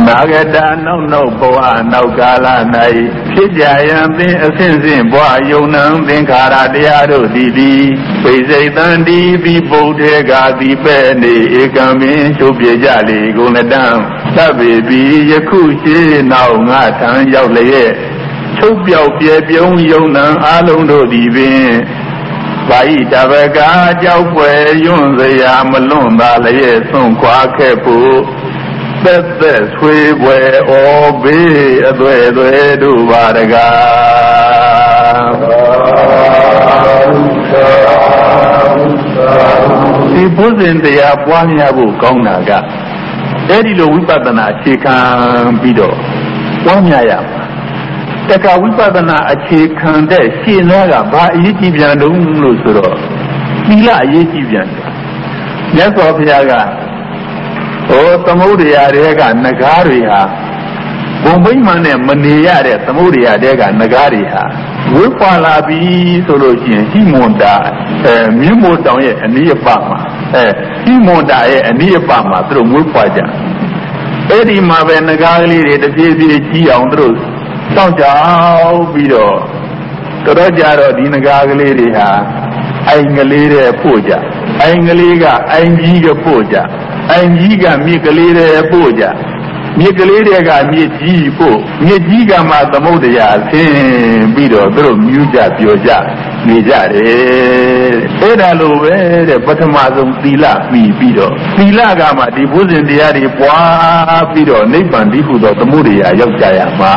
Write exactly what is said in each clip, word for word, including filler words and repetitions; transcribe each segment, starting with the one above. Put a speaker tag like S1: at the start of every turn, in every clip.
S1: Nagada no no boa no gala nai Pijayan bin asinsin boa yonam bin kara diaro didi Pizaitan di bi bodega di bene Ekamin shubjali gunadam Tabi bi yakushi nao ngatan yao leye Chubjao pie piong yonam alondo di bin Bai tabaka jau pue yun zaya malunda leye sun kwa kepu That that's where where all be a way way do Varaga. The person they are one yabu Gongaga. Eddie Wipatana chicken bido. One yam. Taka Wipatana a chicken that she naga by Yikibian Lusuro. Mila Yikibian. Yes, of Yaga. Oh, Samudia Rega Nagariha. Bombay and Mania, Samudia Rega Nagariha. Wipala be solution, he won't die. Mumo down here and near Pama. He won't die and near Pama through Wipaja. Eddie Maven Nagali, the J B G on those. Don't Bido. Torajaro Dinagaliha. Aingalire Puja. Aingaliga, Aingiga Puja. Aingiga Mikalire Puja. Mikaliriga Mijipo, Mijiga Matamodia, Tim Bido, Drum Muja, Pioja, Mijare, Edalo, the Batamazum Tila, Mi Bido, Tilagama, the Buzin Diari, Pua Bido, Nipan Difudo, the Muria, Yokaya, Ma.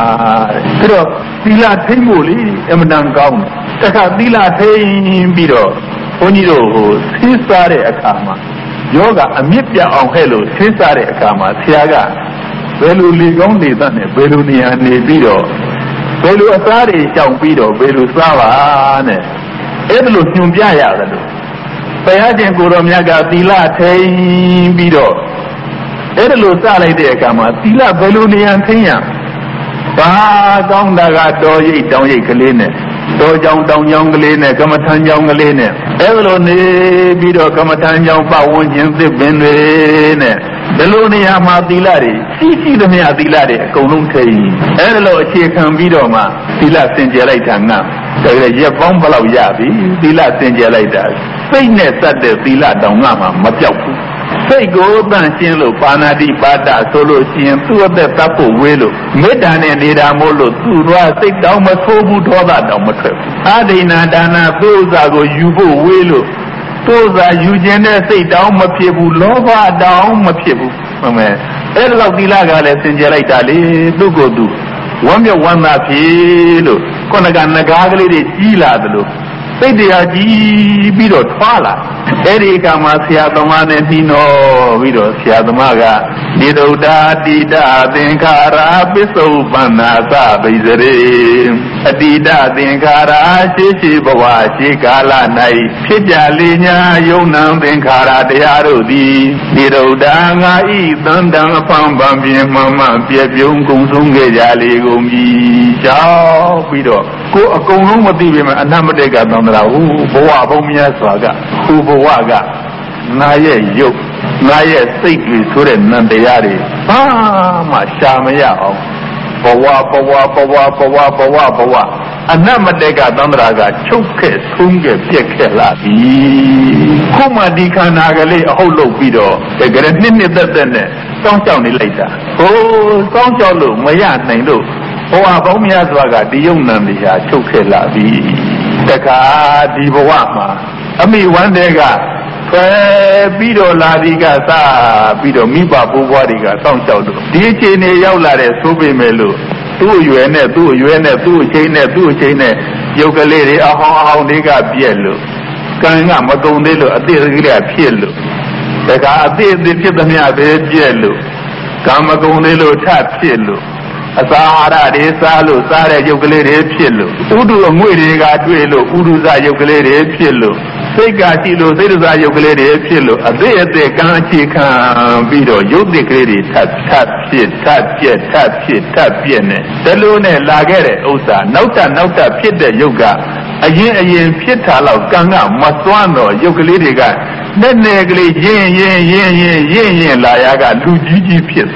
S1: Tila Timuli, Emanam Gaum, Taka Tila Tim Bido, Onido, Sistare Akama. Yoga amipya on hello, Cesare Kama, Tiaga, Belu Ligon de Dane, Belunia Nebido, Belu Asari, Chang Bido, Belu Sava, Edlu Jumbiaya, Payajan Guromiaga, Tila Tain Bido, Edlu Sale de Kama, Tila Belunian Tia, Ba Dondaga, Doye, Doye Kaline. Do Jong Dong Young Lene, Kamatan Young Lene, Evelone Bido Kamatan Young Pawon Jimmy Benene, Belonia Matilari, Sisi the Matilari, Konunke, Elo Chicken Vidoma, Tila Sinjelaitana, the Japon Balau Yabi, Tila Sinjelaita, Saynet at the Tila Donama, Majapu. Say go dancing lo panadi bada solo sien two of the tapo welo medan and nida molo two ra sit down my sobu dola down my trip adina dana those are go yubo welo those are you gender sit down my people lova down my people mama elo dilaga le sinjelaita le do go do one your one na pilo konaga nagagle de jila Say they are Bido Twala. Erika Masia Domane Nino, Vido Siadamaga, Nido da Dida, Dinkara, Biso Banasa, Bizere, Adida, Dinkara, Shishi Bawa, Shikala Nai, Pijalinia, Yonam, Dinkara, de Arudi, Nido Danga, Ethan, Danga Pambambi, Mama, Piabium, Kunsunga, Jali, Gumi, Chao, Vido. Go a Konum of the women, and Namadega, Boa Bomia Swaga, Ubowaga, Naye Yo, Naye Siki Suren Nandayari, Ah, Mashamaya, Boa, Boa, Boa, Boa, Boa, Boa, and Namadega Dandraga, Choke, Tunge, Piekela, Kuma Dikanagale, a holo video, the Grand Nini Dene, don't tell me later. Oh, don't tell you, Maya Nando, Boa Bomia Swaga, the young Nandia, Chokela. Taka Divawama. Ami one day got Bido Ladiga Sa Bido Miba Buwariga, Sound Shout. D J Ne Yaulare, Subi Melu, do you and do you and do chain, do chain, Yogalere, a how nigga Bielu. Kanga Magondelo, a dear Pielu. Taka did the Pitamia Bielu. Kamagondelo Tap Pielu. Sahara de Salo, Sara Yogalere Pillo, Udu Muriga Duelo, Uduza Yogalere Pillo, Sega Tilo, Seduza Yogalere Pillo, a day at the Ganchi can video, you declare tap tap shit, tap shit, tap shit, tap yene. Salone Lagere Osa, Nauta Nauta Pit Yoga, a yin a yin Pitala, Ganga, Maswano, Yogaleriga, then negli yin yin yin yin yin yin Layaga, Lugigi Pietwa.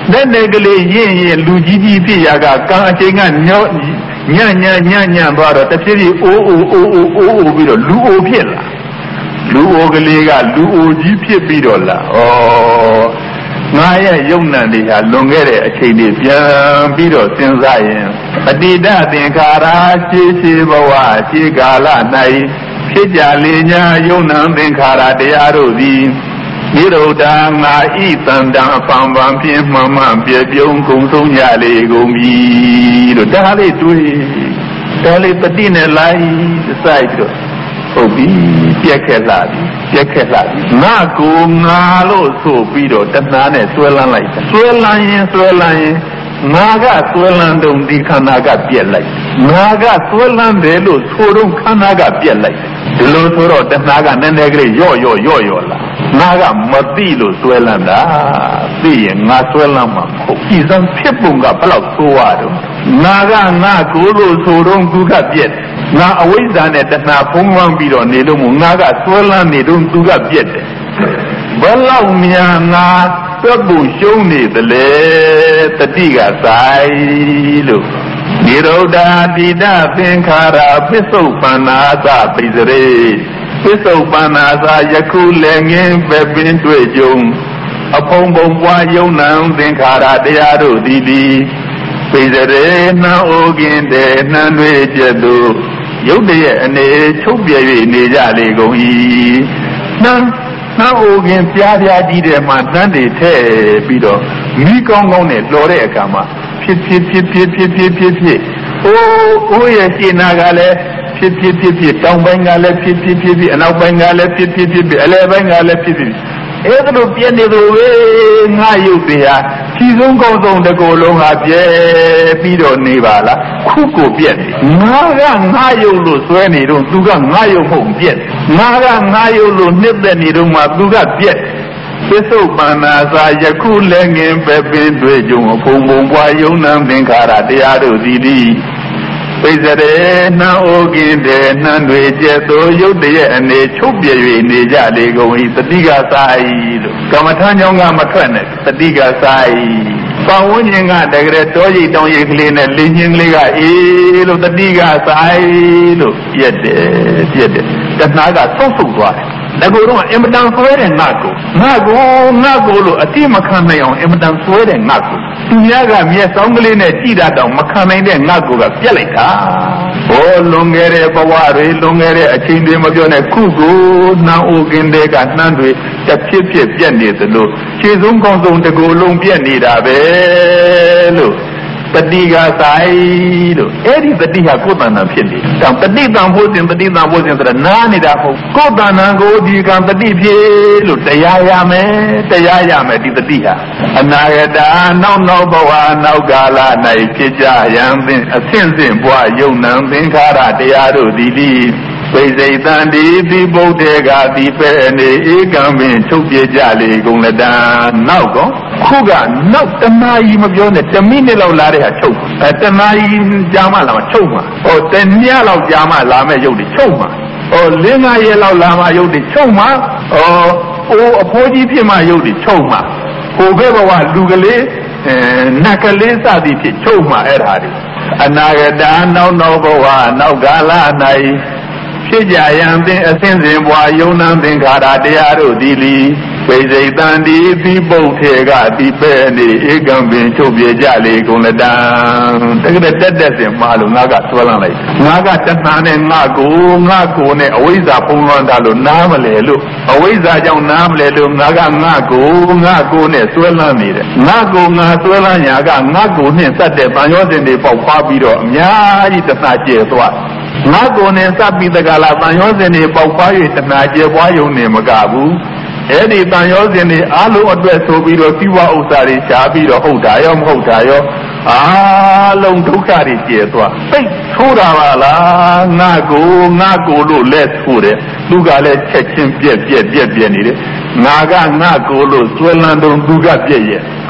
S1: လက်နဲ့ကလေးရင့်ရင်လူကြီးကြီးဖြစ်ရကကံအချိန်ကညောညံ့ညံ့ညံ့ညံ့သွားတော့တဖြည်းဖြည်းအိုးအိုးအိုးအိုးအိုးအိုးပြီးတော့လူအိုဖြစ်လာလူအိုကလေးကလူအိုကြီးဖြစ်ပြီးတော့လာဩငါရဲ့ယုံနံတွေဟာလွန်ခဲ့တဲ့အချိန်တွေပြန်ပြီးတော့စဉ်းစားရင်အတ္တိတသင်္ခါရရှေးရှေးဘဝရှေးကာလ၌ဖြစ်ကြလေညာယုံနံသင်္ခါရတရားတို့သည်နိရောဓငါဤတန်တံအဖန်ပန်ဖြင့်မှန်မှန်ပြေပြုံးကုန်ဆုံးကြလေကုန်ပြီလို့ဒါလေးတွေးဒါလေးတတိနဲ့လိုက်စိုက်ပြီးတော့ဟုတ်ပြီပြက်ခက်လာပြီပြက်ခက်လာပြီငါကိုငါလို့ဆိုပြီးတော့တဏှာနဲ့ဆွဲလန်းလိုက်တယ်ဆွဲလန်းရင်ဆွဲလန်းရင်ငါကဆွဲလန်းတုံဒီခန္ဓာကပြက်လိုက်ငါကဆွဲလန်းတယ်လို့ဆိုတော့ခန္ဓာကပြက်လိုက်ဒီလိုဆိုတော့တဏှာကနည်းနည်းကလေးရော့ရော့ရော့ရော့လာငါကမသိလို့ဆွဲလန်းတာသိရင်ငါဆွဲလန်းမှာမဟုတ်ဒီစံဖြစ်ပုံကဘယ်လောက်ဆိုးရတော့ငါကငါကိုလို့ဆိုတော့သူကပြက်ငါအဝိဇ္ဇာနဲ့တဏှာဖုံးလွှမ်းပြီးတော့နေလို့မို့ငါကဆွဲလန်းနေတော့သူကပြက်တယ်ဘယ်လောက်များငါသွက်ဖို့ရှုံးနေသလဲတတိကဆိုင်လို့နိရောဓတိတသင်္ခါရပစ္စုပန္နာသပိစရေပစ္စုပန္နာသာယခုလည်းငင်းပဲပင်တွေ့ကြုံအဖုံဖုံပွားယုံနံသင်္ခါရတရားတို့သည်သည်ပိစရေနှံအိုကင်းတဲ့နှံတွေကျက်သို့ရုပ်တရက်အနေချုပ်ပြ၍နေကြလေကုန်၏နှံနှံအိုကင်းပြားပြားကြီးတဲ့မှာနှံတွေထည့်ပြီးတော့မိကောင်းကောင်းနဲ့လော်တဲ့အခါမှာဖြစ်ဖြစ်ဖြစ်ဖြစ်ဖြစ်ဖြစ်ဖြစ်ဖြစ်အိုးအိုးရဲ့ရှင်းနာကလည်းဖြစ်ဖြစ်ဖြစ်ဖြစ်တောင်ပိုင်းကလည်းဖြစ်ဖြစ်ဖြစ်ဖြစ်အနောက်ပိုင်းကလည်းဖြစ်ဖြစ်ဖြစ်ဖြစ်အလယ်ပိုင်းကလည်းဖြစ်ဖြစ်အဲ့ဒါလိုပြည့်နေလို့ဝေးငါရုပ်တရားခြေဆုံးကောင်းဆုံးတကိုယ်လုံးဟာပြဲပြီးတော့နေပါလားခုကိုပြက်ငါကငါရုပ်လို့ဆွဲနေတော့သူကငါရုပ်မဟုတ်ပြက်ငါကငါရုပ်လို့နှစ်သက်နေတော့မှသူကပြက်ပစ္စုပန္နာသာယခုလည်းငင်ပဲပင်တွေ့ကြုံအဖုံဖုံပွားယုံနံသင်္ခါရတရားတို့သည်သည်ပိစရေနှံအိုကင်းတဲ့နှံတွေကျက်သို့ရုပ်တရက်အနေချုပ်ပြ၍နေကြလေကုန်၏တတိကဆိုင်လို့ကမ္မထမ်းကြောင့်ကမထွက်နဲ့တတိကဆိုင်ပတ်ဝန်းကျင်ကတကယ်တောရိပ်တောင်ရိပ်ကလေးနဲ့လင်းချင်းကလေးကအေးလို့တတိကဆိုင်လို့ပြက်တယ်ပြက်တယ်တဏှာကဆုတ်ဆုတ်သွားတယ်ဒါကိုတော့အင်မတန်ဆွဲတဲ့ငါကိုငါကိုငါကိုလို့အတိမခံနိုင်အောင်အင်မတန်ဆွဲတဲ့ငါကိုသူများကမျက်စောင်းကလေးနဲ့ကြည့်တာတောင်မခံနိုင်တဲ့ငါကိုကပြက်လိုက်တာဟောလွန်ခဲ့တဲ့ဘဝတွေလွန်ခဲ့တဲ့အချိန်တွေမပြောနဲ့ခုကိုနှံအိုကင်းတဲ့ကနှမ်းတွေတစ်ဖြစ်ဖြစ်ပြက်နေသလိုခြေဆုံးကောင်းဆုံးတကူလုံးပြက်နေတာပဲလို့တတိကဆိုင်လို့အဲ့ဒီတတိဟာကိုယ်တဏ္ဍာဖြစ်နေတောင်တတိတံဖို့စဉ်တတိတံဖို့စဉ်ဆိုတာနားနေတာဟုတ်ကိုယ်တဏ္ဍာကိုဒီကံတတိဖြစ်လို့တရားရမယ်တရားရမယ်ဒီတတိဟာအနာဂတနောက်နောက်ဘဝနောက်ကာလ၌ဖြစ်ကြရန်သင်အဆင့်ဆင့်ဘဝယုံနံသင်္ခါရတရားတို့သည်သည်ဝိဇိတံဒီတိဗုဒ္ဓေကတိပဲနေဧကံပင်ချုပ်ပြကြလေကုန်လတံနောက်တော့ခုကနောက်တနာကြီးမပြောနဲ့တစ်မိနစ်လောက်လာတဲ့ဟာချုပ်အဲတနာကြီးကြာမှလာမှချုပ်မှာဟောတညလောက်ကြာမှလာမဲ့ရုပ်တွေချုပ်မှာဟောလင်းငါရဲလောက်လာမှရုပ်တွေချုပ်မှာဟောအိုးအဖိုးကြီးဖြစ်မှရုပ်တွေချုပ်မှာဟိုဘက်ဘဝလူကလေးအဲနတ်ကလေးစသည်ဖြစ်ချုပ်မှာအဲ့ဒါတွေအနာဂတနောက်နောက်ဘဝနောက်ကာလ၌ဖြစ်ကြရန်သင်အစဉ်စဉ်ဘွာယုံနံသင်္ခါရတရားတို့သည်လီဝိဇိတံဒီသီပုတ်ထေကဒီပဲနေဧကံပင်ချုပ်ပြကြလေကုန်လတံတကယ်တက်တက်စင်မှားလို့ငါကဆွဲလန်းလိုက်ငါကတဏှာနဲ့ငါကိုငါကိုနဲ့အဝိဇ္ဇာပုံလွှမ်းတာလို့နားမလဲလို့အဝိဇ္ဇာကြောင့်နားမလဲလို့ငါကငါကိုငါကိုနဲ့ဆွဲလန်းနေတယ်ငါကိုငါဆွဲလန်းညာကငါကိုနဲ့စက်တဲ့ဗန်ရောစင်တွေပေါက်ဖွားပြီးတော့အများကြီးတဏှာကျဲသွားငါကိုနဲ့စပ်ပြီးတကလာတန်ရောစင်တွေပေါက်ဖွား၍တဏှာကျဲပွားယုံနေမကဘူးအဲ့ဒီတန်ရောစင်တွေအားလုံးအတွက်ဆိုပြီးတော့စီဝဥစ္စာတွေရှားပြီးတော့ဟုတ်တာရောမဟုတ်တာရောအားလုံးဒုက္ခတွေကျဲသွားသိထိုးတာပါလားငါကိုငါကိုလို့လက်ထိုးတယ်သူကလည်းချက်ချင်းပြက်ပြက်ပြက်ပြက်နေတယ်ငါကငါကိုလို့ဆွဲလန်းတော့သူကပြက်ရဲ့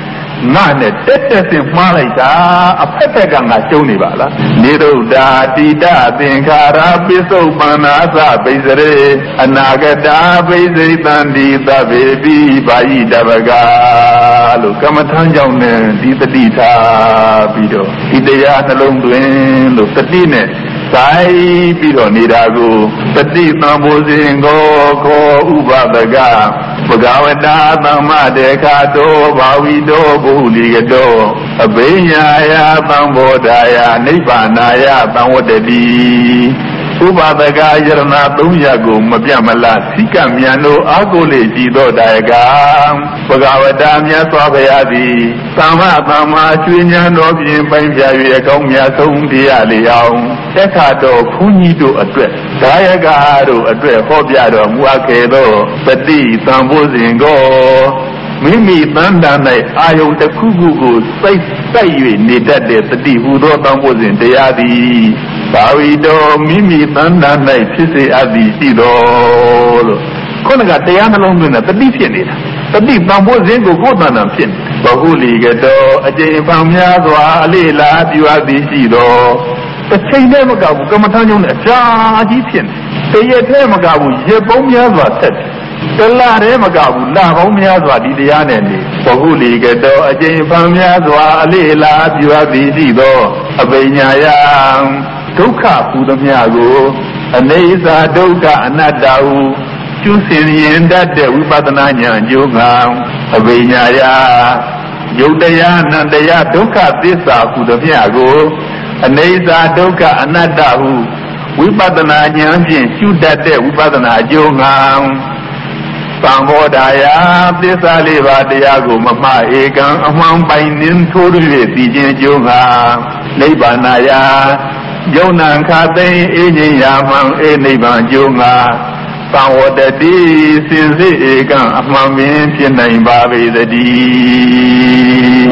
S1: ငါနဲ့တက်တက်စင်မှားလိုက်တာအဖက်ဖက်ကငါကျုံနေပါလားနိရုဒ္ဓတိတသင်္ခါရပိစုပန္နာသဘိစရေအနာဂတာဘိစိတံဒီသဗ္ဗေပိဘာယိတပကလို့ကမ္မထမ်းကြောင့်နဲ့ဒီတတိထားပြီးတော့ဒီတရားနှလုံးသွင်းလို့တတိနဲ့ဆိုင်ပြီးတော့နေတာကိုတတိသံဃောစဉ်ကိုခောဥပပကဘဂဝတာသမ္မတေခာတောဘာဝီတောဘုလိကတောအဘိညာယသံဘောဓာယနိဗ္ဗာနာယသံဝတ္တိဥပပကယရဏသုံးရပ်ကိုမပြတ်မလားစိကမြန်တို့အာကိုလေကြည်သောဒါယကဘဂဝတာမြတ်စွာဘုရားသည်သမ္မာသမ္မာကျွေးဉာဏ်တော်ဖြင့်ပိုင်းပြ၍အကောင်းမြတ်ဆုံးတရားလေအောင်တက်ခါတော်ဘုန်းကြီးတို့အတွက်ဒါယကတို့အတွက်ဟောပြတော်မူအပ်ခဲ့သောပฏิသံဃောစဉ်ကိုမိမိတန်တန်၌အာယုန်တစ်ခုခုကိုစိတ်စိုက်၍နေတတ်တဲ့တတိဟူသောသံဃောစဉ်တရားသည်ဘာဝီတော်မိမိတန်တန်၌ဖြစ်စေအပ်သည်ရှိတော်လို့ခုနကတရားနှလုံးသွင်းတဲ့တတိဖြစ်နေတာတတိသံဃောစဉ်ကိုကိုယ်တန်တန်ဖြစ်ဘဟုလီကတော်အကျင့်ပံများစွာအလေးလာပြုအပ်သည်ရှိတော်တစ်ချိန်တည်းမကဘူးကမ္မထမ်းကြောင့်လည်းအကြာကြီးဖြစ်နေတရက်တည်းမကဘူးရက်ပေါင်းများစွာဆက်တလားတည်းမကဘူးလပေါင်းများစွာဒီတရားနဲ့နေဘဟုလီကတော်အကျင့်ပံများစွာအလေးလာပြုအပ်သည်ရှိသောအဘိညာယဒုက္ခဟူသည်များကိုအနေစာဒုက္ခအနတ္တဟုကျူးစင်ရင်တတ်တဲ့ဝိပဿနာဉာဏ်အကျိုးငံအဘိညာယယုတ်တရားအနန္တရားဒုက္ခသစ္စာဟူသည်များကိုအနေစာဒုက္ခအနတ္တဟုဝိပဿနာဉာဏ်ဖြင့်ရှုတတ်တဲ့ဝိပဿနာအကျိုးငံသံဃောဓာယသစ္စာလေးပါးတရားကိုမမှားဧကံအမှန်ပိုင်နှင်းထိုး၍သိခြင်းအကျိုးငံနိဗ္ဗာနာယယုံနာခသိအေးငြိမ်ရာမှန်အေးနိဗ္ဗာန်အကျိုးငံသံဝတ္တိစင်စစ်ဧကံအမှန်ပင်ဖြစ်နိုင်ပါပေသတည်း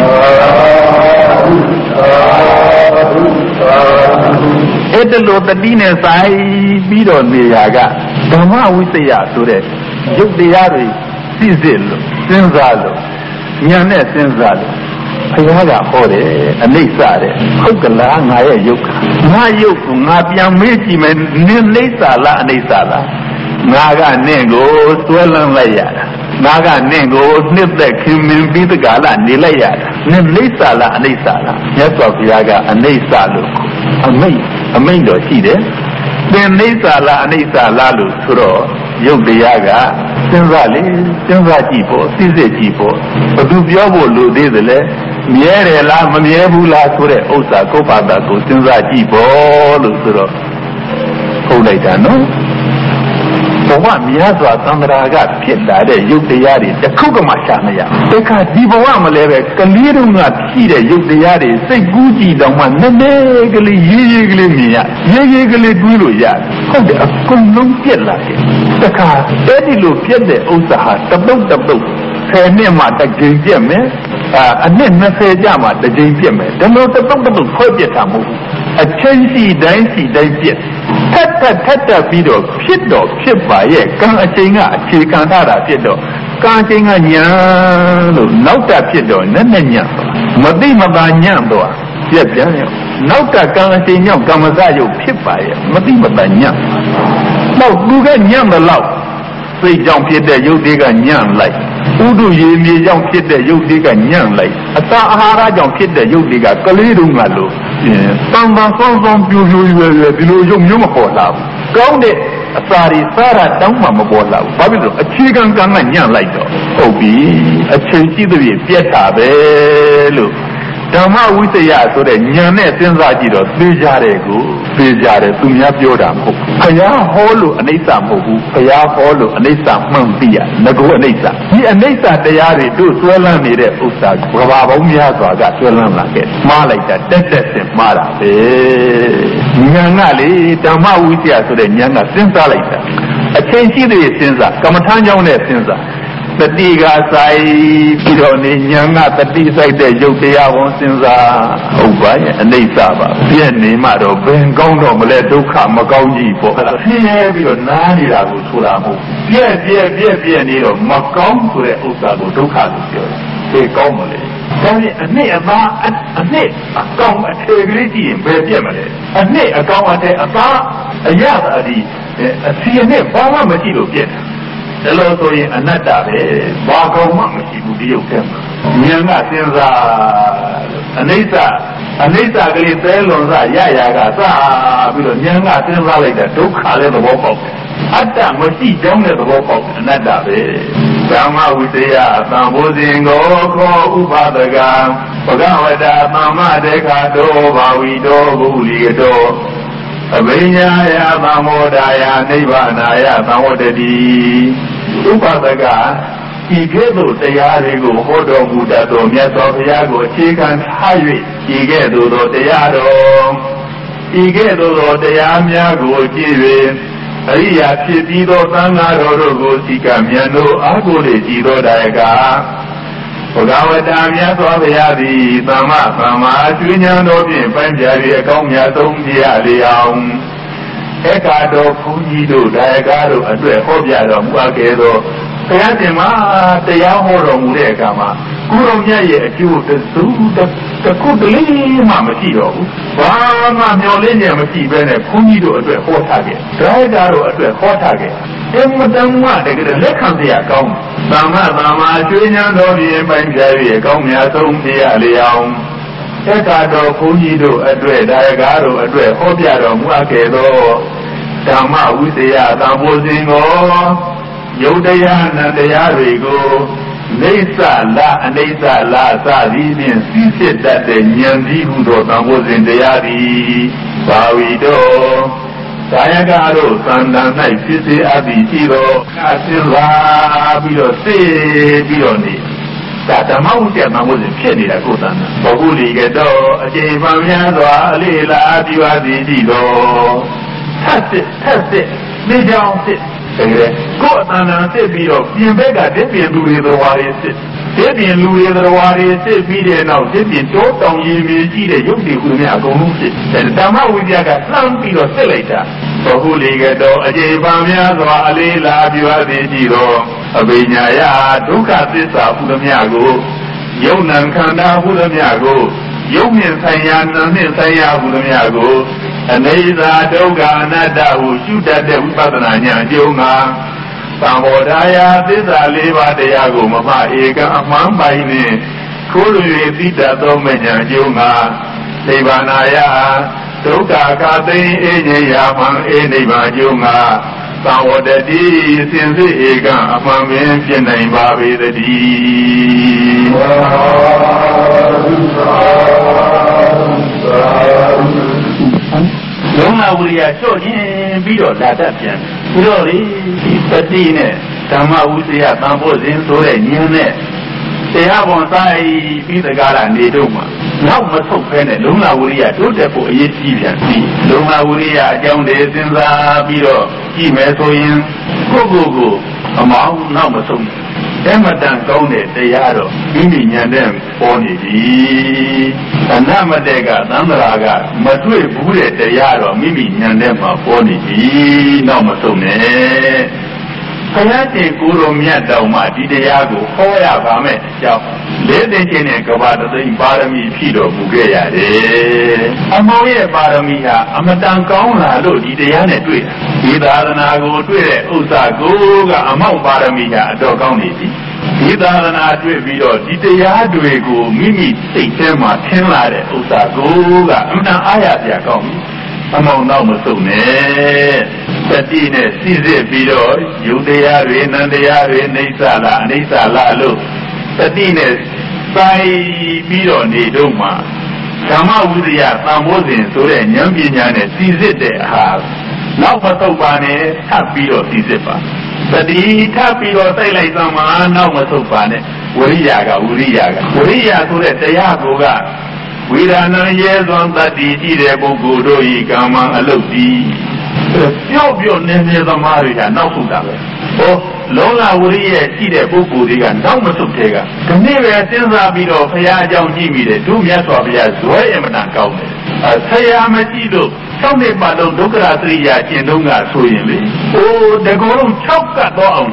S1: အဲ့တလို့တတိနဲ့ဆိုင်ပြီးတော့နေရာကဓမ္မဝိသယဆိုတဲ့ရုပ်တရားတွေသိစစ်လို့စဉ်းစားလို့ဉာဏ်နဲ့စဉ်းစားလို့ဘုရားကဟောတယ်အနိစ္စတဲ့ဟုတ်ကလားငါရဲ့ရုပ်ငါရုပ်ကိုငါပြန်မေးကြည့်မယ်နင်းနိစ္စလားအနိစ္စလားငါကနင့်ကိုစွဲလန်းလိုက်ရတာငါကနင့်ကိုနှစ်သက်ခင်မင်ပြီးတကလားနေလိုက်ရတာနင်းနိစ္စလားအနိစ္စလားမြတ်စွာဘုရားကအနိစ္စလို့အမိတ်အမိတ်တော်ရှိတယ်သင်နိစ္စလားအနိစ္စလားလို့ဆိုတော့ရုပ်တရားကစဉ်းစားလေစဉ်းစားကြည့်ဖို့သိစစ်ကြည့်ဖို့ဘယ်သူပြောဖို့လိုသေးသလဲမြဲတယ်လားမမြဲဘူးလားဆိုတဲ့ဥစ္စာကိုယ့်ဘာသာကိုစဉ်းစားကြည့်ဖို့လို့ဆိုတော့ဟုတ်လိုက်တာနော်ဘဝများစွာသံဃာကဖြစ်လာတဲ့ရုပ်တရားတွေတစ်ခုကမှရှာမရတခါဒီဘဝမလဲပဲကလေးတုန်းကဖြစ်တဲ့ရုပ်တရားတွေစိတ်ကူးကြည့်တော့မှနည်းနည်းကလေးရေးရေးကလေးမြင်ရရေးရေးကလေးတွေးလို့ရဟုတ်တယ်အကုန်လုံးပြက်လာတယ်တခါအဲ့ဒီလိုပြက်တဲ့ဥစ္စာဟာတပုတ်တပုတ်ဆယ်နှစ်မှတစ်ကြိမ်ပြက်မယ်အာအနှစ်နှစ်ဆယ်ကြာမှတစ်ကြိမ်ပြက်မယ်ဒါလို့တပုတ်တပုတ်ခွဲပြက်တာမဟုတ်ဘူးအချင်းစီတိုင်းစီတိုင်းပြက်ထက်ထက်ထက်ထက်ပြီးတော့ဖြစ်တော့ဖြစ်ပါရဲ့ကံအချိန်ကအခြေခံထားတာဖြစ်တော့ကံအချိန်ကညာလို့နောက်တက်ဖြစ်တော့နက်နက်ညံ့မသိမသာညံ့တော့ပြက်ပြန်ရောနောက်တက်ကံအချိန်ကြောင့်ကမ္မစရုပ်ဖြစ်ပါရဲ့မသိမသာညံ့တော့သူကညံ့တယ်လို့စိတ်ကြောင့်ဖြစ်တဲ့ရုပ်တွေကညံ့လိုက်ဥဒုရေမြေကြောင့်ဖြစ်တဲ့ရုပ်တွေကညံ့လိုက်အစာအာဟာရကြောင့်ဖြစ်တဲ့ရုပ်တွေကကလေးတုန်းကလို့တန်တန်ဆောင်းဆောင်းပြိုပြိုရွယ်ရွယ်ဒီလိုရုပ်မျိုးမပေါ်လာဘူးကောင်းတဲ့အစာတွေစားတာတောင်းမှမပေါ်လာဘူးဘာဖြစ်လို့အခြေခံကံကညံ့လိုက်တော့ဟုတ်ပြီအချိန်ရှိသဖြင့်ပြက်တာပဲလို့ဓမ္မဝိသယဆိုတဲ့ဉာဏ်နဲ့စဉ်းစားကြည့်တော့သိကြတယ်ကိုသိကြတယ်သူများပြောတာမဟုတ်ဘူးဘုရားဟောလို့အနိစ္စမဟုတ်ဘူးဘုရားဟောလို့အနိစ္စမှန်သိရငကိုအနိစ္စဒီအနိစ္စတရားတွေတို့ဆွဲလန်းနေတဲ့ဥစ္စာကဘာပေါင်းများစွာကဆွဲလန်းလာခဲ့မှားလိုက်တာတက်တက်စင်မှားတာပဲဉာဏ်ကလေဓမ္မဝိသယဆိုတဲ့ဉာဏ်ကစဉ်းစားလိုက်တာအချိန်ရှိတဲ့စဉ်းစားကမ္မထမ်းကြောင်းနဲ့စဉ်းစားတတိကဆိုင်ပြီးတော့နေညာကတတိဆိုင်တဲ့ရုပ်တရားဝန်စဉ်းစားဟုတ်ပါရဲ့အနိစ္စပါပြည့်နေမှတော့ဘယ်ကောင်းတော့မလဲဒုက္ခမကောင်းကြီးပေါ့အဲ့ဒါဆင်းရဲပြီးတော့နားနေတာကိုဆိုတာမဟုတ်ပြည့်ပြည့်ပြည့်ပြည့်နေတော့မကောင်းဆိုတဲ့ဥစ္စာကိုဒုက္ခလို့ပြောတယ်ဒီကောင်းမလဲဒါနဲ့အနှစ်အသားအနှစ်အကောင်အထေကလေးကြည့်ရင်ဘယ်ပြက်မလဲအနှစ်အကောင်အထေအသားအရသာဒီအစီအနှစ်ဘာမှမရှိလို့ပြက်တယ်ဒါလို့ဆိုရင်အနတ္တပဲဘာကောင်မှမရှိဘူးဒီရုပ်ထဲမှာဉာဏ်ကစဉ်းစားအနိစ္စအနိစ္စကလေးသဲလွန်စရရကစပြီးတော့ဉာဏ်ကစဉ်းစားလိုက်တာဒုက္ခလည်းသဘောပေါက်တယ်အတ္တမရှိကြောင်းတဲ့သဘောပေါက်အနတ္တပဲဓမ္မဝိတ္တယသံဃောစဉ်ကိုခောဥပါဒကဘဂဝတာသမ္မာတေခတောဘာဝီတောဘုလိကတောအဘိညာယသံမောဒာယနိဗ္ဗာနာယသံဝတ္တိဥပါဒကဤကဲ့သို့တရားတွေကိုဟောတော်မူတတ်သောမြတ်စွာဘုရားကိုအခြေခံထား၍ဤကဲ့သို့သောတရားတော်ဤကဲ့သို့သောတရားများကိုကြည့်၍အရိယာဖြစ်ပြီးသောသံဃာတော်တို့ကိုစိကမြတ်တို့အားကိုးလေကြည်သောဒါယကဘဂဝတာမြတ်စွာဘုရားသည်သမ္မာသမ္မာကျွဉ္ဉံတော်ဖြင့်ပန်းပြ၍အကောင်းမြတ်ဆုံးပြရလေအောင်ဧကတော်ဘုန်းကြီးတို့ဒါယကတို့အတွက်ဟောပြတော်မူအပ်ခဲ့သောဘုရားရှင်မှာတရားဟောတော်မူတဲ့အခါမှာကိုယ်တော်မြတ်ရဲ့အကျိုးတစုတခုတလေးမှမရှိတော့ဘူးဘာမှမျောလင်းနေမရှိဘဲနဲ့ဘုန်းကြီးတို့အတွက်ဟောထားခဲ့ဒါယကတို့အတွက်ဟောထားခဲ့အမှန်တမ်းတကယ်လက်ခံစရာကောင်းသမ္မာသမ္မာကျွေးဉာဏ်တော်ဖြင့်ပိုင်းပြ၍အကောင်းမြတ်ဆုံးပြရလေအောင်ဧကတော်ဘုန်းကြီးတို့အတွက်ဒါယကတို့အတွက်ဟောပြတော်မူအပ်ခဲ့သောဓမ္မဝိတ္တယသံဃောစဉ်ကိုယုတ်တရားနန္တရားတွေကိုနေသလာအနိစ္စလာစသည်ဖြင့်သိဖြစ်တတ်တဲ့ဉာဏ်ကြီးဟုသောသံဃောစဉ်တရားသည်ဘာဝီတော်ကာယကတို့သံတန်၌ဖြစ်စေအပ်ပြီးရှိသောအစင်လာပြီးတော့သိပြီးတော့နေဒါဓမ္မဝိတ္တသံဃောစဉ်ဖြစ်နေတာကိုယ်တန်ဘဂုလိကတော့အကျဉ်းပန်းများစွာအလေးလာပြီးပါသည်ရှိတော်ထပ်စစ်ထပ်စစ်နေကြောင်စစ်တကယ်ကိုယ်အတန်တန်စစ်ပြီးတော့ပြင်ဘက်ကတစ်ပြင်လူတွေတော်ဝါတွေစစ်တစ်ပြင်လူတွေတော်ဝါတွေစစ်ပြီးတဲ့နောက်တစ်ပြင်တိုးတောင်ရင်မြေကြီးတဲ့ရုပ်တွေခုများအကုန်လုံးစစ်ဓမ္မဝိဒ္ဓကလှမ်းပြီးတော့စစ်လိုက်တာဘဟုလေကတော့အကျေပံများစွာအလေးလာပြွားသည်ရှိသောအဘိညာယဒုက္ခသစ္စာဟုသမျှကိုယုံနံခန္ဓာဟုသမျှကိုယုံမြင်ဆိုင်ရာနာနှင့်ဆိုင်ရာဟုသမျှကိုအနေသာဒုက္ခအနတ္တဟုရှုတတ်တဲ့ဝိပဿနာဉာဏ်အကျိုးငါသံဃောဒါယသစ္စာလေးပါးတရားကိုမမဧကအမှန်ပိုင်နှင့်ခိုးလွေသိတတ်သောမဉာဏ်အကျိုးငါနိဗ္ဗာနာယဒုက္ခခသိင်အေငြိယာမှန်အေနိဗ္ဗာန်အကျိုးငါသံဝတ္တိစင်စစ်ဧကအမှန်ပင်ဖြစ်နိုင်ပါပေတည်းလုံးလာဝိရိယလျှော့ခြင်းပြီးတော့လာတတ်ပြန်ပြီးတော့လေဒီပတိနဲ့ဓမ္မဝိသယသံဃောစဉ်ဆိုတဲ့ဉာဏ်နဲ့တရားပေါ်ဆိုင်ပြီးတကားလာနေတော့မှနောက်မဆုတ်ဖဲနဲ့လုံးလာဝိရိယတိုးတက်ဖို့အရေးကြီးပြန်ပြီလုံးလာဝိရိယအကြောင်းတွေစဉ်းစားပြီးတော့ကြည့်မယ်ဆိုရင်ကိုယ့်ကိုယ်ကိုအမောင်းနောက်မဆုတ်ဓမ္မတန်ကောင်းတဲ့တရားတော့မိမိဉာဏ်နဲ့ပေါ်နေပြီအနမတေကသံဃာကမတွေ့ဘူးတဲ့တရားတော့မိမိဉာဏ်နဲ့မှပေါ်နေပြီနောက်မဆုံးနဲ့ဘုရားရှင်ကိုယ်တော်မြတ်တော်မှဒီတရားကိုဟောရပါမယ်အကြောင်းလေးသိချင်းနဲ့ကဘာတသိပါရမီဖြည့်တော်မူခဲ့ရတယ်အမောရဲ့ပါရမီဟာအမတန်ကောင်းလာလို့ဒီတရားနဲ့တွေ့တာဒီသာသနာကိုတွေ့တဲ့ဥစ္စာကိုကအမောက်ပါရမီဟာအတော်ကောင်းနေပြီဒီသာသနာတွေ့ပြီးတော့ဒီတရားတွေကိုမိမိစိတ်ထဲမှာထင်လာတဲ့ဥစ္စာကိုကအမှန်အားရစရာကောင်းပြီအမောင်တော့မစုံနဲ့တတိနဲ့စိစစ်ပြီးတော့ယုတ်တရားတွေနန္တရားတွေအိဋ္ဌလားအနိစ္စလားလို့တတိနဲ့ဆိုင်ပြီးတော့နေတော့မှဓမ္မဝိဒယသံဃောစဉ်ဆိုတဲ့ဉာဏ်ပညာနဲ့စိစစ်တဲ့အာနောက်မသုတ်ပါနဲ့ထပ်ပြီးတော့စိစစ်ပါတတိထပ်ပြီးတော့သိလိုက်သမှာနောက်မသုတ်ပါနဲ့ဝိရိယကဝိရိယကဝိရိယဆိုတဲ့တရားကိုကဝိရဏံရဲစွန်တတ္တိကြည့်တဲ့ပုဂ္ဂိုလ်တို့ဤကာမံအလုတ်ဒီပြော့ပြော့နေနေသမားတွေကနောက်ဆုတ်တာပဲဟောလုံးလာဝိရိယရှိတဲ့ပုဂ္ဂိုလ်တွေကနောက်မဆုတ်တဲ့ကဒီနေ့ပဲစဉ်းစားပြီးတော့ဘုရားအကြောင်းကြည့်မိတယ်သူမြတ်စွာဘုရားဇွဲအမနာကောင်းတယ်အဲဆရာမကြည့်လို့၆နှစ်ပတ်လုံးဒုက္ခရာသရိယာကျင့်တုံးကဆိုရင်လေဟိုတကောလုံး၆ကတ်တော့အောင်ကျင့်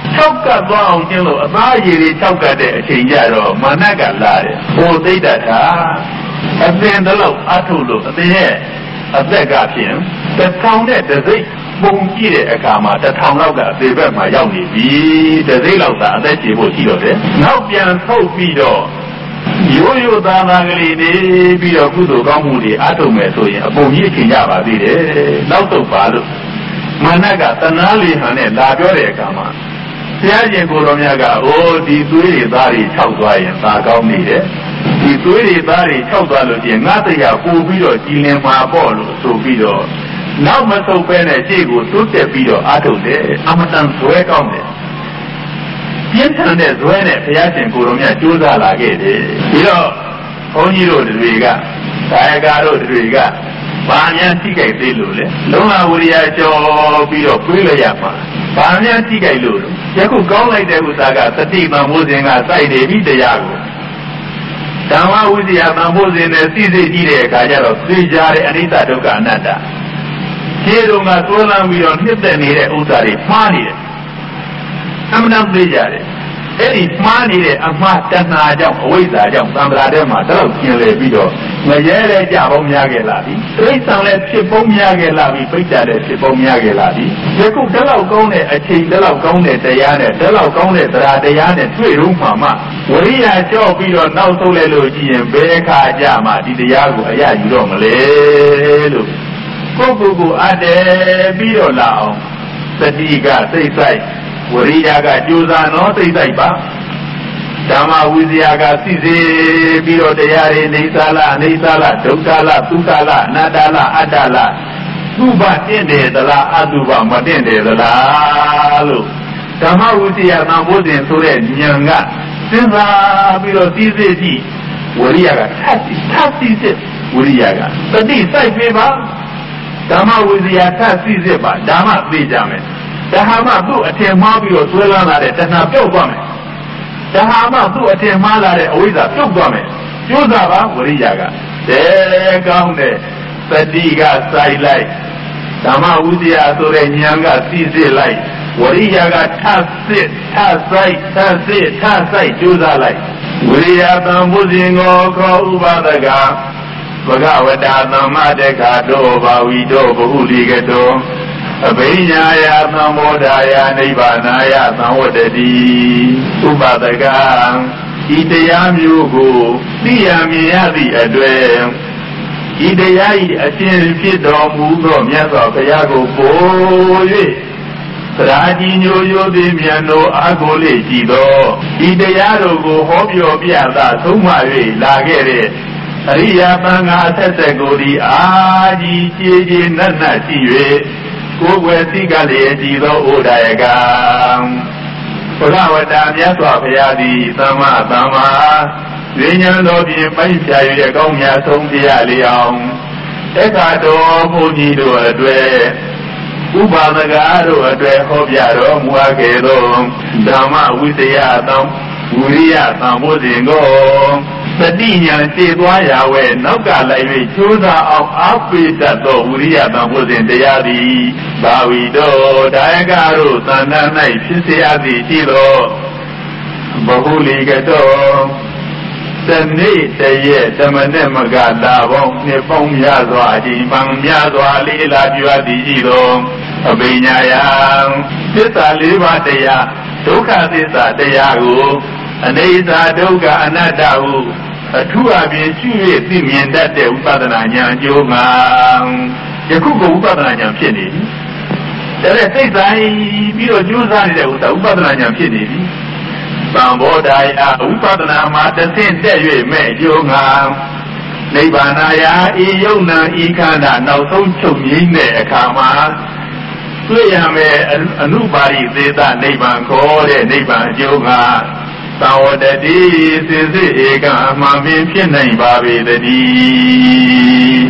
S1: ၆ကပ်သွားအောင်ကျင်းလို့အသားရည်တွေ၆ကပ်တဲ့အချိန်ကြတော့မာနကလာတယ်ဟိုသိတတ်တာအသင်တလို့အထုလို့အသင်ရဲ့အသက်ကဖြင့်တစ်ထောင်နဲ့တစ်စိတ်ပုံကြည့်တဲ့အခါမှာတစ်ထောင်လောက်ကအသေးဘက်မှာရောက်နေပြီတစ်စိတ်လောက်သာအသက်ရှင်ဖို့ရှိတော့တယ်နောက်ပြန်ထုတ်ပြီးတော့ရိုးရိုးသားသားကလေးနေပြီးတော့ကုသိုလ်ကောင်းမှုတွေအထုမယ်ဆိုရင်အပုံကြီးအချိန်ကြပါသေးတယ်နောက်တော့ပါလို့မာနကတဏှာလေးဟန်နဲ့လာပြောတဲ့အခါမှာဘုရားရှင်ကိုတော်မြတ်ကအိုးဒီသွေးတွေသားတွေခြောက်သွားရင်သာကောင်းနေတယ်ဒီသွေးတွေသားတွေခြောက်သွားလို့ချင်းငါတရားပို့ပြီးတော့ကြည်လင်မှာပေါ့လို့ဆိုပြီးတော့နောက်မဆုတ်ပဲနဲ့ရှေ့ကိုတိုးတက်ပြီးတော့အားထုတ်တယ်အမတန်ဇွဲကောင်းတယ်ပြင်းထန်တဲ့ဇွဲနဲ့ဘုရားရှင်ကိုတော်မြတ်ကြိုးစားလာခဲ့တယ်ပြီးတော့ဘုန်းကြီးတို့တွေကကာယကတို့တွေကဘာများထိကြိုက်သေးလို့လဲလုံးဝဝိရိယကျော်ပြီးတော့ပြေးလိုက်ရမှာဘာများထိကြိုက်လို့ယခုကောင်းလိုက်တဲ့ဥစ္စာကသတိမှမိုးစဉ်ကစိုက်နေပြီတရားကိုဓမ္မဝိဇ္ဇာမှမိုးစဉ်နဲ့သိစိတ်ကြည့်တဲ့အခါကျတော့သိကြတဲ့အနိစ္စဒုက္ခအနတ္တခြေတုံကသွန်းလန်းပြီးတော့နှစ်သက်နေတဲ့ဥစ္စာတွေမှားနေတယ်အမှန်တမ်းသိကြတယ်အဲ့ဒီမှားနေတဲ့အမှားတဏှာကြောင့်အဝိဇ္ဇာကြောင့်သံဃာထဲမှာတော့ကျင်လေပြီးတော့ငရဲတဲ့ကြပေါင်းများခဲ့လာပြီတိရစ္ဆာန်လည်းဖြစ်ပုံများခဲ့လာပြီပိဋကလည်းဖြစ်ပုံများခဲ့လာပြီယခုတလောက်ကောင်းတဲ့အချိန်တလောက်ကောင်းတဲ့တရားနဲ့တလောက်ကောင်းတဲ့တရားတရားနဲ့တွေ့ရုံမှမှဝိရိယကြော့ပြီးတော့နောက်ဆုံးလဲလို့ကြည့်ရင်ဘယ်အခါကြမှဒီတရားကိုအရယူတော့မလဲလို့ကိုယ့်ကိုယ်ကိုအတည်ပြီးတော့လာအောင်သတိကစိတ်ဆိုင်ဝရိယကကြိုးစားတော့သိသိပါဓမ္မဝိဇ္ဇာကသိစေပြီးတော့တရားတွေနေသာလအနေသာလဒုက္ခလသုခလအနတ္တလအတ္တလသုဘတင့်တယ်သလားအတုဘမတင့်တယ်သလားလို့ဓမ္မဝိဇ္ဇာသံဘုဇင်ဆိုတဲ့ဉာဏ်ကစဉ်းစားပြီးတော့သိစေကြည့်ဝရိယကထပ်ပြီးထပ်ပြီးစစ်ဝရိယကသတိစိုက်ပေးပါဓမ္မဝိဇ္ဇာထပ်ပြီးစစ်ပါဓမ္မသိကြမယ်ဒါဟာမှသူ့အထင်မှားပြီးတော့ဆွဲလန်းလာတဲ့တဏှာပြုတ်သွားမယ်ဒါဟာမှသူ့အထင်မှားလာတဲ့အဝိဇ္ဇာပြုတ်သွားမယ်ကျိုးစားပါဝရိယကတဲကောင်းတဲ့သတိကစိုက်လိုက်ဓမ္မဝိဇ္ဇာဆိုတဲ့ဉာဏ်ကသိစစ်လိုက်ဝရိယကထစစ်ထစိုက်ထစစ်ထစိုက်ကျိုးစားလိုက်ဝိရိယသံဘုဇင်ကိုခောဥပဒကဘဂဝတာသမ္မာတက္ခတောဘာဝီတောဘဟုလိကတောအဘိညာယသံမောဒာယနိဗ္ဗာနာယသံဝတ္တိဥပဒကဤတရားမျိုးကိုသိရမြင်ရသည့်အတွက်ဤတရားဤအရှင်ဖြစ်တော်မူသောမြတ်စွာဘုရားကိုပို့၍သရာကြီးညိုယိုသည်မြတ်တို့အာကိုလေးကြည်သောဤတရားတို့ကိုဟောပြောပြတာသုံးမ၍လာခဲ့တဲ့အရိယာသံဃာဆက်ဆက်ကိုဒီအာကြီးကြည်ကြည်နတ်နတ်ရှိ၍ကိုယ်ွယ်သိကလည်းကြည်သောဩဒါယကဘုရားဝတ္တမြတ်စွာဘုရားသည်သမ္မာသမ္မာဉာဏ်ဉာဏ်တော်ဖြင့်ပိုက်ဖြာ၍အကောင်းမြတ်ဆုံးပြရလေအောင်တက္ကတော်ဘုန်းကြီးတို့အတွေ့ဥပါဒကတို့အတွေ့ဟောပြတော်မူအပ်ခဲ့သောဓမ္မဝိတ္တယသံဝိရိယသံဘုဇင်ကိုသတိဉာဏ်ရှေ့သွားရာဝဲနောက်ကလိုက်၍ကျိုးစားအောင်အားပေးတတ်သောဝိရိယသံဘုဇင်တရားသည်ဘာဝီတော်ဒါယကတို့သန္တာ၌ဖြစ်စေအပ်သည်ရှိသောဘဟုလိကတော်တနေ့တရက်ဓမ္မနဲ့မကလာပေါင်းနှစ်ပေါင်းများစွာအချိန်ပန်များစွာလေးလာပြသည်ရှိသောအဘိညာယသစ္စာလေးပါးတရားဒုက္ခသစ္စာတရားကိုအနိစ္စဒုက္ခအနတ္တဟုအထူးအပြင်ရှိ၍သိမြင်တတ်တဲ့ဥပဒနာဉာဏ်အကျိုးမှာယခုကဥပဒနာဉာဏ်ဖြစ်နေပြီဒါနဲ့စိတ်ဆိုင်ပြီးတော့ကြိုးစားနေတဲ့ဥစ္စာဥပဒနာဉာဏ်ဖြစ်နေပြီသံဘောဓာယဥပဒနာမှာတစ်ဆင့်တက်၍မဲ့အကျိုးမှာနိဗ္ဗာန်ယာဤယုံနာဤခန္ဓာနောက်ဆုံးချုပ်ငြိမ်းတဲ့အခါမှာတွေ့ရမယ်အနုပါရိသေသနိဗ္ဗာန်ခေါ်တဲ့နိဗ္ဗာန်အကျိုးမှာသံဝတ္တိစေစေဧကအမှန်ပင်ဖြစ်နိုင်ပါပေတည်း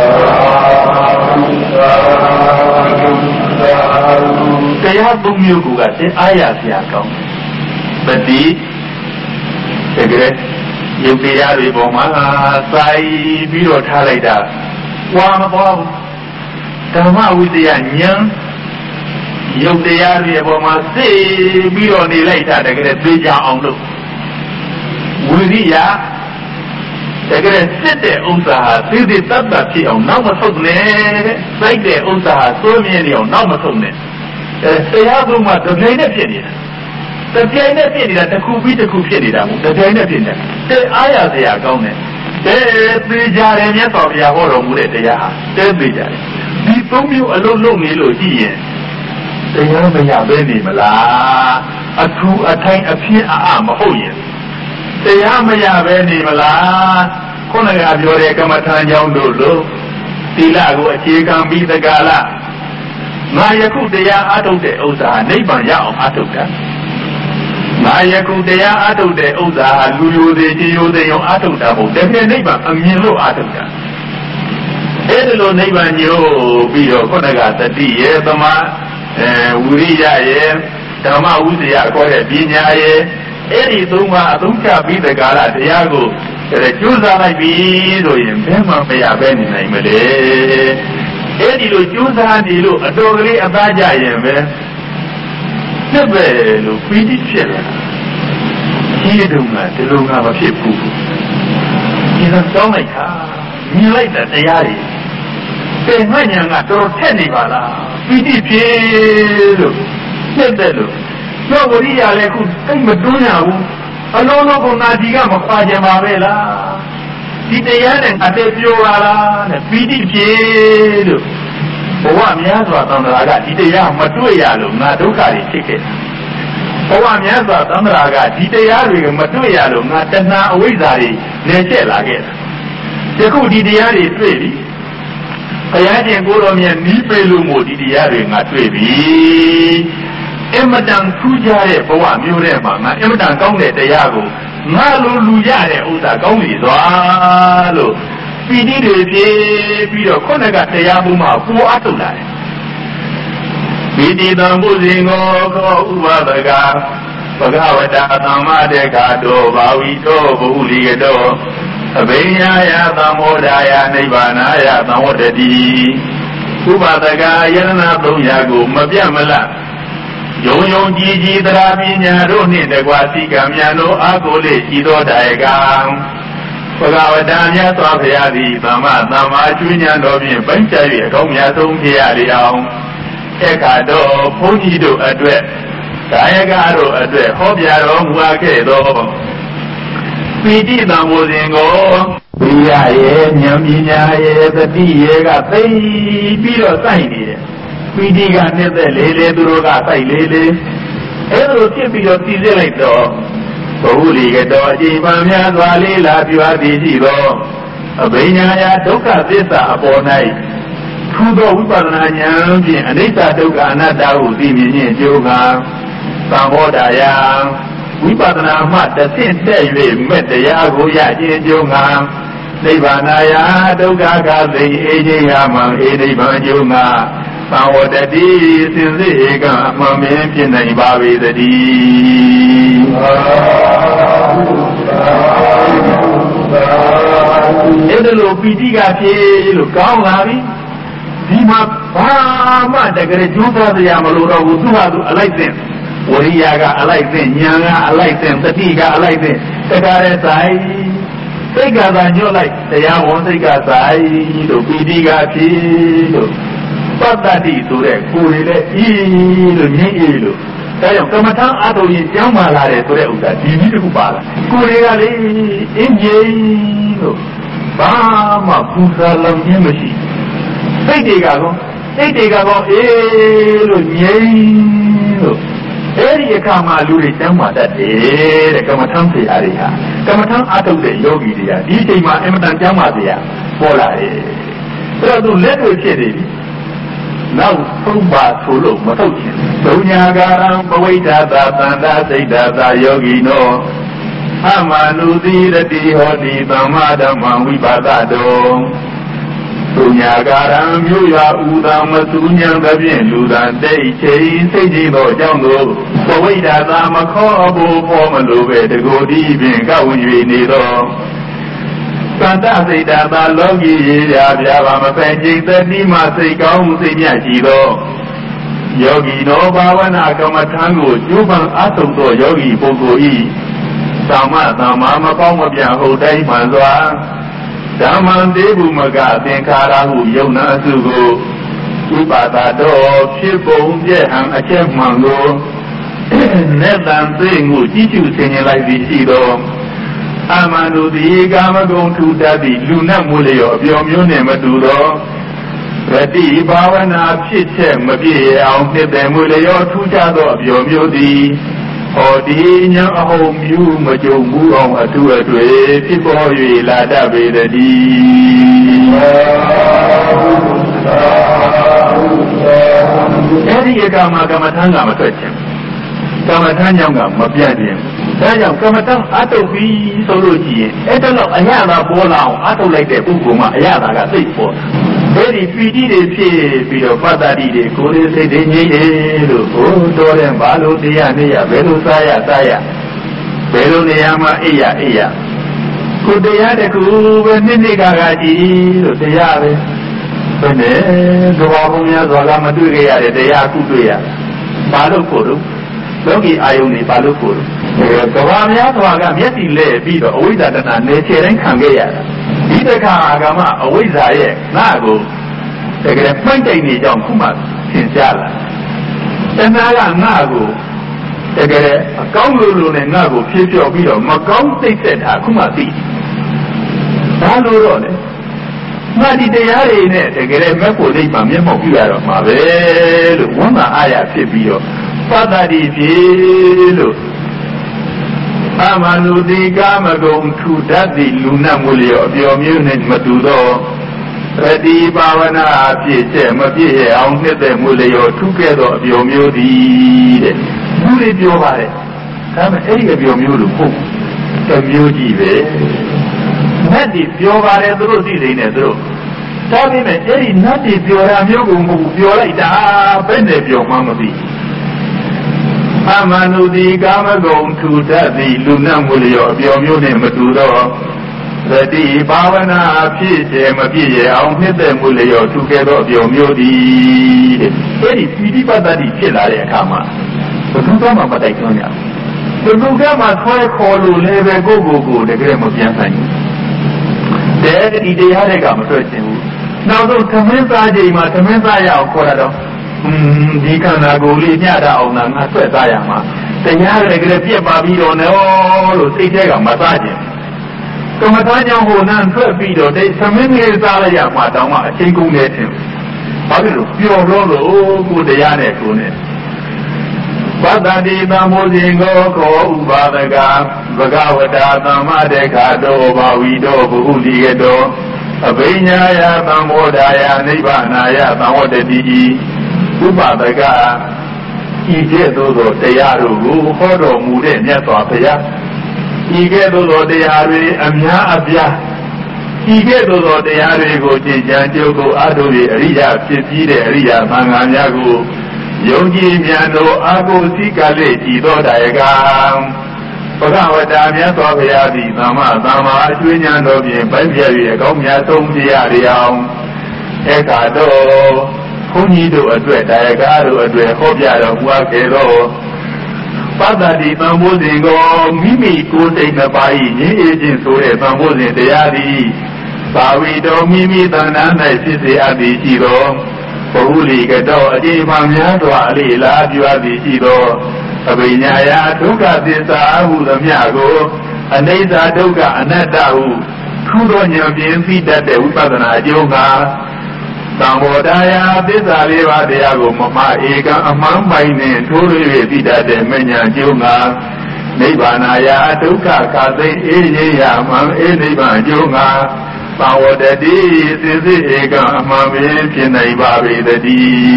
S1: တရားသုံးမျိုးကသင်အားရစရာကောင်းပတိတကယ်ရုပ်တရားတွေပေါ်မှာစိုက်ပြီးတော့ထားလိုက်တာဝါမပေါ်ဓမ္မဝိတ္တယဉာဏ်ရုပ်တရားတွေအပေါ်မှာစိတ်ပြီးတော့နေလိုက်တာတကယ်သိကြအောင်လို့ဝိရိယတကယ်စစ်တဲ့ဥစ္စာဟာသိသိတတ်တတ်ဖြစ်အောင်နောက်မဆုတ်နဲ့စိုက်တဲ့ဥစ္စာဟာသိုးမြင်နေအောင်နောက်မဆုတ်နဲ့အဲတရားဘုံမှာတစ်ပြိုင်နဲ့ဖြစ်နေတာတစ်ပြိုင်နဲ့ဖြစ်နေတာတစ်ခုပြီးတစ်ခုဖြစ်နေတာမဟုတ်တစ်ပြိုင်နဲ့ဖြစ်နေတာတဲအားရစရာကောင်းတယ်တဲသေးကြတယ်မြတ်စွာဘုရားဟောတော်မူတဲ့တရားဟာတဲသေးကြတယ်ဒီသုံးမျိုးအလုံးလုံးနေလို့ရှိရင်တရားမရဘဲနေမလားအထူးအထိုင်အဖြစ်အအမဟုတ်ရင်တရားမရပဲနေမလားခုနကပြောတဲ့ကမ္မထာကြောင့်တို့လို့သီလကိုအခြေခံပြီးသကာလငါယခုတရားအားထုတ်တဲ့ဥစ္စာနိဗ္ဗာန်ရအောင်အားထုတ်တာငါယခုတရားအားထုတ်တဲ့ဥစ္စာလူယိုသေးချင်းယိုသေးရောအားထုတ်တာမဟုတ်တကယ်နိဗ္ဗာန်အမြင်လို့အားထုတ်တာအဲ့ဒီလိုနိဗ္ဗာန်ညို့ပြီးတော့ခုနကသတိရဲ့သမာအဲဝိရိယရဲ့ဓမ္မဝိဇ္ဇာခေါ်တဲ့ပညာရဲ့အဲ့ဒီသုံးပါအသုံးချပြီးတဲ့ကာလတရားကိုကျိုးစားလိုက်ပြီဆိုရင်ဘယ်မှမရပဲနေနိုင်မလဲအဲ့ဒီလိုကျိုးစားနေလို့အတော်ကလေးအသားကြရင်ပဲနှစ်ပဲလို့ပြီးတိဖြစ်လာဒီတုန်းကဒီလိုကမဖြစ်ဘူးဒီတော့တောင်းလိုက်တာမြင်လိုက်တဲ့တရားတွေတဲ့ငါညာကတော်ထက်နေပါလားပြီးတိဖြစ်လို့နှစ်တဲ့လို့ကျောဝရိယလည်းခုတိတ်မတွန်းရဘူးအလုံးလုံးကနာဒီကမခွာကြပါပဲလားဒီတရားနဲ့အသေးပြောပါလားနဲ့ပီတိပြေလို့ဘဝများစွာသံဃာကဒီတရားမတွေ့ရလို့ငါဒုက္ခတွေဖြစ်ခဲ့ဘဝများစွာသံဃာကဒီတရားတွေကမတွေ့ရလို့ငါတဏှာအဝိဇ္ဇာတွေနေကျက်လာခဲ့တာယခုဒီတရားတွေတွေ့ပြီဘုရားရှင်ကိုယ်တော်မြတ်နီးပေလို့မို့ဒီတရားတွေငါတွေ့ပြီအမတန်ထူးခြားတဲ့ဘဝမျိုးထဲမှာငါအမတန်ကောင်းတဲ့တရားကိုငါလိုလူရတဲ့ဥစ္စာကောင်းပြီသွားလို့ပီတိတွေပြေးပြီးတော့ခုနကတရားမှုမှာပူအားထုတ်လာတယ်ပီတိတံဘုဇင်ကိုခောဥပဒကဘဂဝတာသမ္မာတေခါတောဘာဝီတောဘုလိကတောအဘိညာယသမောဒာယနိဗ္ဗာနာယသံဝတ္တိဥပဒကယရဏသုံးရာကိုမပြတ်မလတ်ယုံယုံကြည်ကြည်တရားပညာတို့နှင့်တကွာသိကံများတို့အားကိုလေရှိသောတိုင်ကဘဂဝတာမြတ်စွာဘုရားသည်သမ္မာသမ္မာကျွဉ္ဉံတော်ဖြင့်ပိုင်းခြား၍အကောင်းမြတ်ဆုံးဖြစ်ရလေအောင်အခါတော့ဘုန်းကြီးတို့အတွက်ကာယကတို့အတွက်ဟောပြတော်မူခဲ့သောပီတိတံဘုဇင်ကိုဝိရရဲ့ဉာဏ်ပညာရဲ့သတိရဲ့ကသိပြီးတော့စိုက်နေတယ်ပီတိကနှစ်သက်လေးလေးသူတို့ကစိုက်လေးလေးအဲလိုဖြစ်ပြီးတော့သိစေလိုက်တော့ဘုလိကတော်အချိန်ပန်များစွာလေးလာပြွားသည်ရှိသောအဘိညာယဒုက္ခသစ္စာအပေါ်၌ထူသောဝိပဿနာဉာဏ်ဖြင့်အနိစ္စဒုက္ခအနတ္တဟုသိမြင်ခြင်းအကျိုးကသံဘောဓာယဝိပဿနာမှတစ်ဆင့်တက်၍မဲ့တရားကိုရခြင်းအကျိုးကနိဗ္ဗာနာယဒုက္ခကသိအေးခြင်းရမှအေးနိဗ္ဗာန်အကျိုးကသံဝတ္တိစင်စစ်ဧကအမှန်ပင်ဖြစ်နိုင်ပါပေသတည်းအဲ့ဒါလိုပီတိကဖြစ်လို့ကောင်းလာပြီဒီမှာဘာမှတကယ်ကျိုးသားတရားမလို့တော့ဘူးသူဟာသူအလိုက်တဲ့ဝရိယကအလိုက်တဲ့ဉာဏ်ကအလိုက်တဲ့သတိကအလိုက်တဲ့တကားတဲ့ဆိုင်စိတ်ကသာညွတ်လိုက်တရားဝန်စိတ်ကဆိုင်လို့ပီတိကဖြစ်လို့ပတ္တတိဆိုတဲ့ကိုယ်လေအေးလို့ငြိမ့်အေးလို့ဒါကြောင့်ကမ္မထအားထုတ်ရင်ကြောင်းပါလာတယ်ဆိုတဲ့ဥစ္စာဒီနည်းတစ်ခုပါလာကိုယ်တွေကလေအင်းကြီးလို့ဘာမှပူဇော်လုံးခြင်းမရှိစိတ်တွေကကောစိတ်တွေကကောအေးလို့ငြိမ့်လို့အဲ့ဒီအခါမှာလူတွေကြောင်းပါတတ်တယ်တဲ့ကမ္မထဆရာတွေဟာကမ္မထအားထုတ်တဲ့ယောဂီတွေကဒီအချိန်မှာအင်မတန်ကြောင်းပါဆရာပေါ်လာတယ်အဲ့တော့သူလက်တွေဖြစ်နေပြီနောက်သုံးပါဆိုလို့မထုတ်ချင်ဒုညာကာရံပဝိဒ္ဓသာသန္တာစိတ်ဓာသာယောဂီနောအမနုတိရတိဟောတိသမ္မာဓမ္မဝိပါဒတောဒုညာကာရံမြို့ရွာဥဒံမစုညံသဖြင့်လူသာတိတ်ချိန်စိတ်ကြီးသောအကြောင်းကိုပဝိဒ္ဓသာမခေါ်ဖို့ဖော်မလိုပဲတကိုယ်ဒီဖြင့်ကဝင်၍နေသောသန္တစိတ်ဓာသာလောကီရေရာပြာပါမပဲကျိတ်တိမှစိတ်ကောင်းစိတ်မြတ်ရှိသောယောဂီနောဘာဝနာကမ္မထံကိုကျိုးပံအထုံသောယောဂီပုဂ္ဂိုလ်ဤသမ္မာသမ္မာမပေါင်းမပြဟုတ်တိုင်းမှန်စွာဓမ္မံတေဘုမကသင်္ခါရဟုယုံနာစုကိုဥပါဒတော်ဖြစ်ပုံပြည့်ဟံအချက်မှန်ကိုနေတံသိငုကြည့်ကျူဆင်ញင်လိုက်ပြီးရှိသောအမန္တုတိကာမဂုဏ်ထူတတ်သည့်လူနတ်မိုးလျော်အပျော်မျိုးနှင့်မတူသောရတိဘာဝနာဖြစ်ချက်မပြည့်အောင်နှစ်သက်မှုလျော်ထူးခြားသောအပျော်မျိုးသည်ဟောဒီညာအဟုံမြူမကြုံဘူးအောင်အတူအတွေ့ဖြစ်ပေါ်၍လာတတ်ပေတည်းအဲဒီကမှာကမ္မထံကမထွက်ခြင်းကမ္မထံကြောင့်ကမပြတ်ခြင်းဒါကြောင့်ကမ္မထံအထုတ်ပြီးဆိုလို့ရှိရင်အဲ့ဒါတော့အရသာပေါ်လာအောင်အထုတ်လိုက်တဲ့ပုဂ္ဂိုလ်မှာအရသာကသိပေါ်အဲဒီပီတိတွေဖြစ်ပြီးတော့ပတ္တတိတွေကိုယ်လေးစိတ်တွေငြိမ့်တယ်လို့ဟိုတော်တယ်ဘာလို့တရားနေရဘယ်လိုစားရစားရဘယ်လိုနေရာမှာအိရအိရကိုတရားတကူပဲနှစ်နှစ်ကကကြည့်လို့တရားပဲဘယ်နဲ့သဘောပေါင်းများစွာကမတွေ့ကြရတဲ့တရားကုတွေ့ရဘာလို့ကိုလို့လောကီအာယုန်တွေဘာလို့ကိုလို့ကဘာများစွာကမျက်စိလဲပြီးတော့အဝိဇ္ဇာတဏနေချေတိုင်းခံခဲ့ရတာဒီတခါကမှအဝိဇ္ဇာရဲ့ငါ့ကိုတကယ်မှိုက်တိုင်နေကြောင်းခုမှသင်ကြားလာတဏှာကငါ့ကိုတကယ်အကောင်းလို့လို့နဲ့ငါ့ကိုဖြေးပြော့ပြီးတော့မကောင်းသိတဲ့တာခုမှသိဒါလို့တော့လေငါဒီတရားတွေနဲ့တကယ်မဲ့ဖို့လိမ့်မှာမျက်မှောက်ပြရတော့မှာပဲလို့ဝမ်းသာအားရဖြစ်ပြီးတော့ပတ္တတိဖြစ်လို့အမနုတိကာမဂုဏ်ထူတတ်သည့်လူနတ်မှုလျော်အပျော်မျိုးနှင့်မတူသောရတိဘာဝနာအဖြစ်ချက်မပြည့်ရအောင်နှစ်သက်မှုလျော်ထူခဲ့သောအပျော်မျိုးသည်တဲ့သူတွေပြောပါတယ်ဒါပေမဲ့အဲ့ဒီအပျော်မျိုးလို့ဟုတ်တစ်မျိုးကြီးပဲနတ်တွေပြောပါတယ်သူတို့သိနေတယ်သူတို့ဒါပေမဲ့အဲ့ဒီနတ်တွေပြောတာမျိုးကိုမဟုတ်ပြောလိုက်တာဘယ်နဲ့ပြောမှမသိအမနုတိကာမဂုဏ်ထူတတ်သည့်လူနတ်မှုလျော်အပျော်မျိုးနှင့်မတူသောရတိဘာဝနာဖြစ်စေမပြည့်ရအောင်နှစ်သက်မှုလျော်ထူခဲ့သောအပျော်မျိုးသည်တဲ့အဲဒီပိဋိပတ်တ္တိဖြစ်လာတဲ့အခါမှာဘုသူကမှမတိုက်တွန်းကြဘူးဘုသူကမှဆွဲခေါ်လို့လည်းပဲကိုယ့်ကိုယ်ကိုတကယ်မပြန်ဆိုင်ဘူးတဲ့ဒီတရားတွေကမထွက်ချင်ဘူးနောက်ဆုံးသမင်းသားချိန်မှာသမင်းသားရအောင်ခေါ်ရတော့อืมဒီခန္ဓာကိုယ်လေးညတာအောင်လားငါဆွဲသားရမှာတရားတွေကလည်းပြက်ပါပြီးတော့နော်လို့စိတ်ထဲကမသားခြင်းကမ္မထာကြောင့်ဟိုနန်းထွက်ပြီးတော့ဒီသမင်းလေးသားလိုက်ရမှာတောင်မှအချိန်ကုန်နေတယ်ဘာဖြစ်လို့ပျော်လို့လို့ကိုတရားနဲ့ကိုနဲ့ပတ္တတိသံမိုးစဉ်ကိုခောဥပါဒကဘဂဝတာသမ္မာတေခာတောဘာဝီတောဘုဟုလိကတောအဘိညာယသံမောဒာယနိဗ္ဗာနာယသံဝတ္တိဥပါဒကဤကဲ့သို့သောတရားတို့ကိုဟောတော်မူတဲ့မြတ်စွာဘုရားဤကဲ့သို့သောတရားတွေအများအပြားဤကဲ့သို့သောတရားတွေကိုကျင့်ကြံကြိုးကိုအားထုတ်၍အရိယာဖြစ်ပြီးတဲ့အရိယာသံဃာများကိုယုံကြည်မြန်သောအာကိုစိကလေးကြည်သောတရားကဘဂဝတာမြတ်စွာဘုရားသည်သမ္မာသမ္မာအကျွေးဉာဏ်တော်ဖြင့်ပိုက်ပြ၍အကောင်းမြတ်ဆုံးပြရအောင်အခါတော့ဘုန်းကြီးတို့အတွက်တရားကားတို့အတွက်ဟောပြတော်မူခဲ့သောပတ္တတိသံဃောစဉ်ကိုမိမိကိုယ်စိတ်နှစ်ပါး၏ရင်းရခြင်းဆိုတဲ့သံဃောစဉ်တရားသည်ဘာဝီတော်မိမိတဏ္ဍာ၌ဖြစ်စေအပ်သည်ရှိသောဘုဟုလိကတောအတိမများစွာအလေလားပြုအပ်သည်ရှိသောအဘိညာယဒုက္ခသစ္စာဟုသမျှကိုအနိစ္စဒုက္ခအနတ္တဟုထူသောဉာဏ်ဖြင့်သိတတ်တဲ့ဝိပဿနာအကျိုးငါသံဃောတရားသစ္စာလေးပါးတရားကိုမမဧကအမှန်ပိုင်နှင့်ထိုး၍သိတတ်တဲ့မဉ္ဇဉ်အကျိုးငါနိဗ္ဗာနာယဒုက္ခခါသိအေးရရမှန်အေးနိဗ္ဗာန်အကျိုးငါသံဝတ္တိသိသိဧကအမှန်ပင်ဖြစ်နိုင်ပါပေတည်း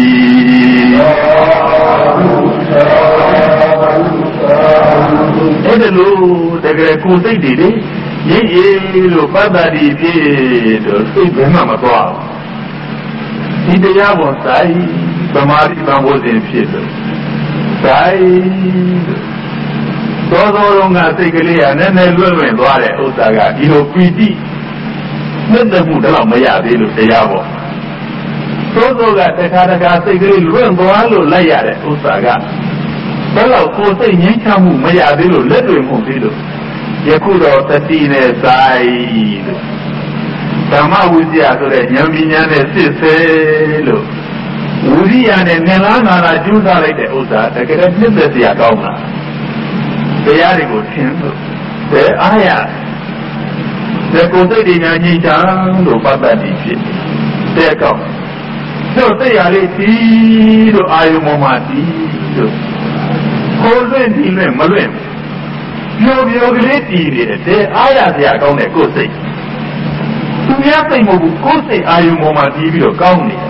S1: အဲ့ဒါလို့တကယ်ကိုယ်စိတ်တွေလေရင်းရင်းလို့ပတ္တတိဖြစ်တော့စိတ်ဘယ်မှမသွားဘူးဒီတရားပေါ်ဆိုင်သမာဓိသံဃောစဉ်ဖြစ်လို့ဆိုင်သောသောတော်ကစိတ်ကလေးကနည်းနည်းလွတ်လွင့်သွားတဲ့ဥစ္စာကဒီလိုပီတိနှစ်သက်မှုတော့မရသေးလို့တရားပေါ်သို့သောကတခါတခါစိတ်ကလေးလွင့်သွားလို့လိုက်ရတဲ့ဥစ္စာကဘယ်တော့ကိုယ်စိတ်ငြိမ်းချမ်းမှုမရသေးလို့လက်တွေမှုသေးလို့ယခုတော့တတိနဲ့ဆိုင်လို့ဓမ္မဝိဇ္ဇာဆိုတဲ့ဉာဏ်ပညာနဲ့စစ်ဆေးလို့ဝိရိယနဲ့နင်လားနာလားကျူးစားလိုက်တဲ့ဥစ္စာတကယ်နှစ်သက်စရာကောင်းတာတရားတွေကိုသင်လို့ဘယ်အားရတဲ့ကိုယ်စိတ်ဉာဏ်ကြီးချမ်းလို့ပတ်သက်ပြီးဖြစ်တဲ့ကောင်းတို့သိရလေးဒီလို့အာယုံပေါ်မှာဒီလို့ကိုယ်လွင့်ဒီလွင့်မလွင့်ပျော်ပျော်ကလေးတည်နေတယ်တဲ့အားရစရာကောင်းတဲ့ကိုယ်စိတ်သူများစိတ်မဟုတ်ဘူးကိုယ်စိတ်အာယုံပေါ်မှာတည်ပြီးတော့ကောင်းနေ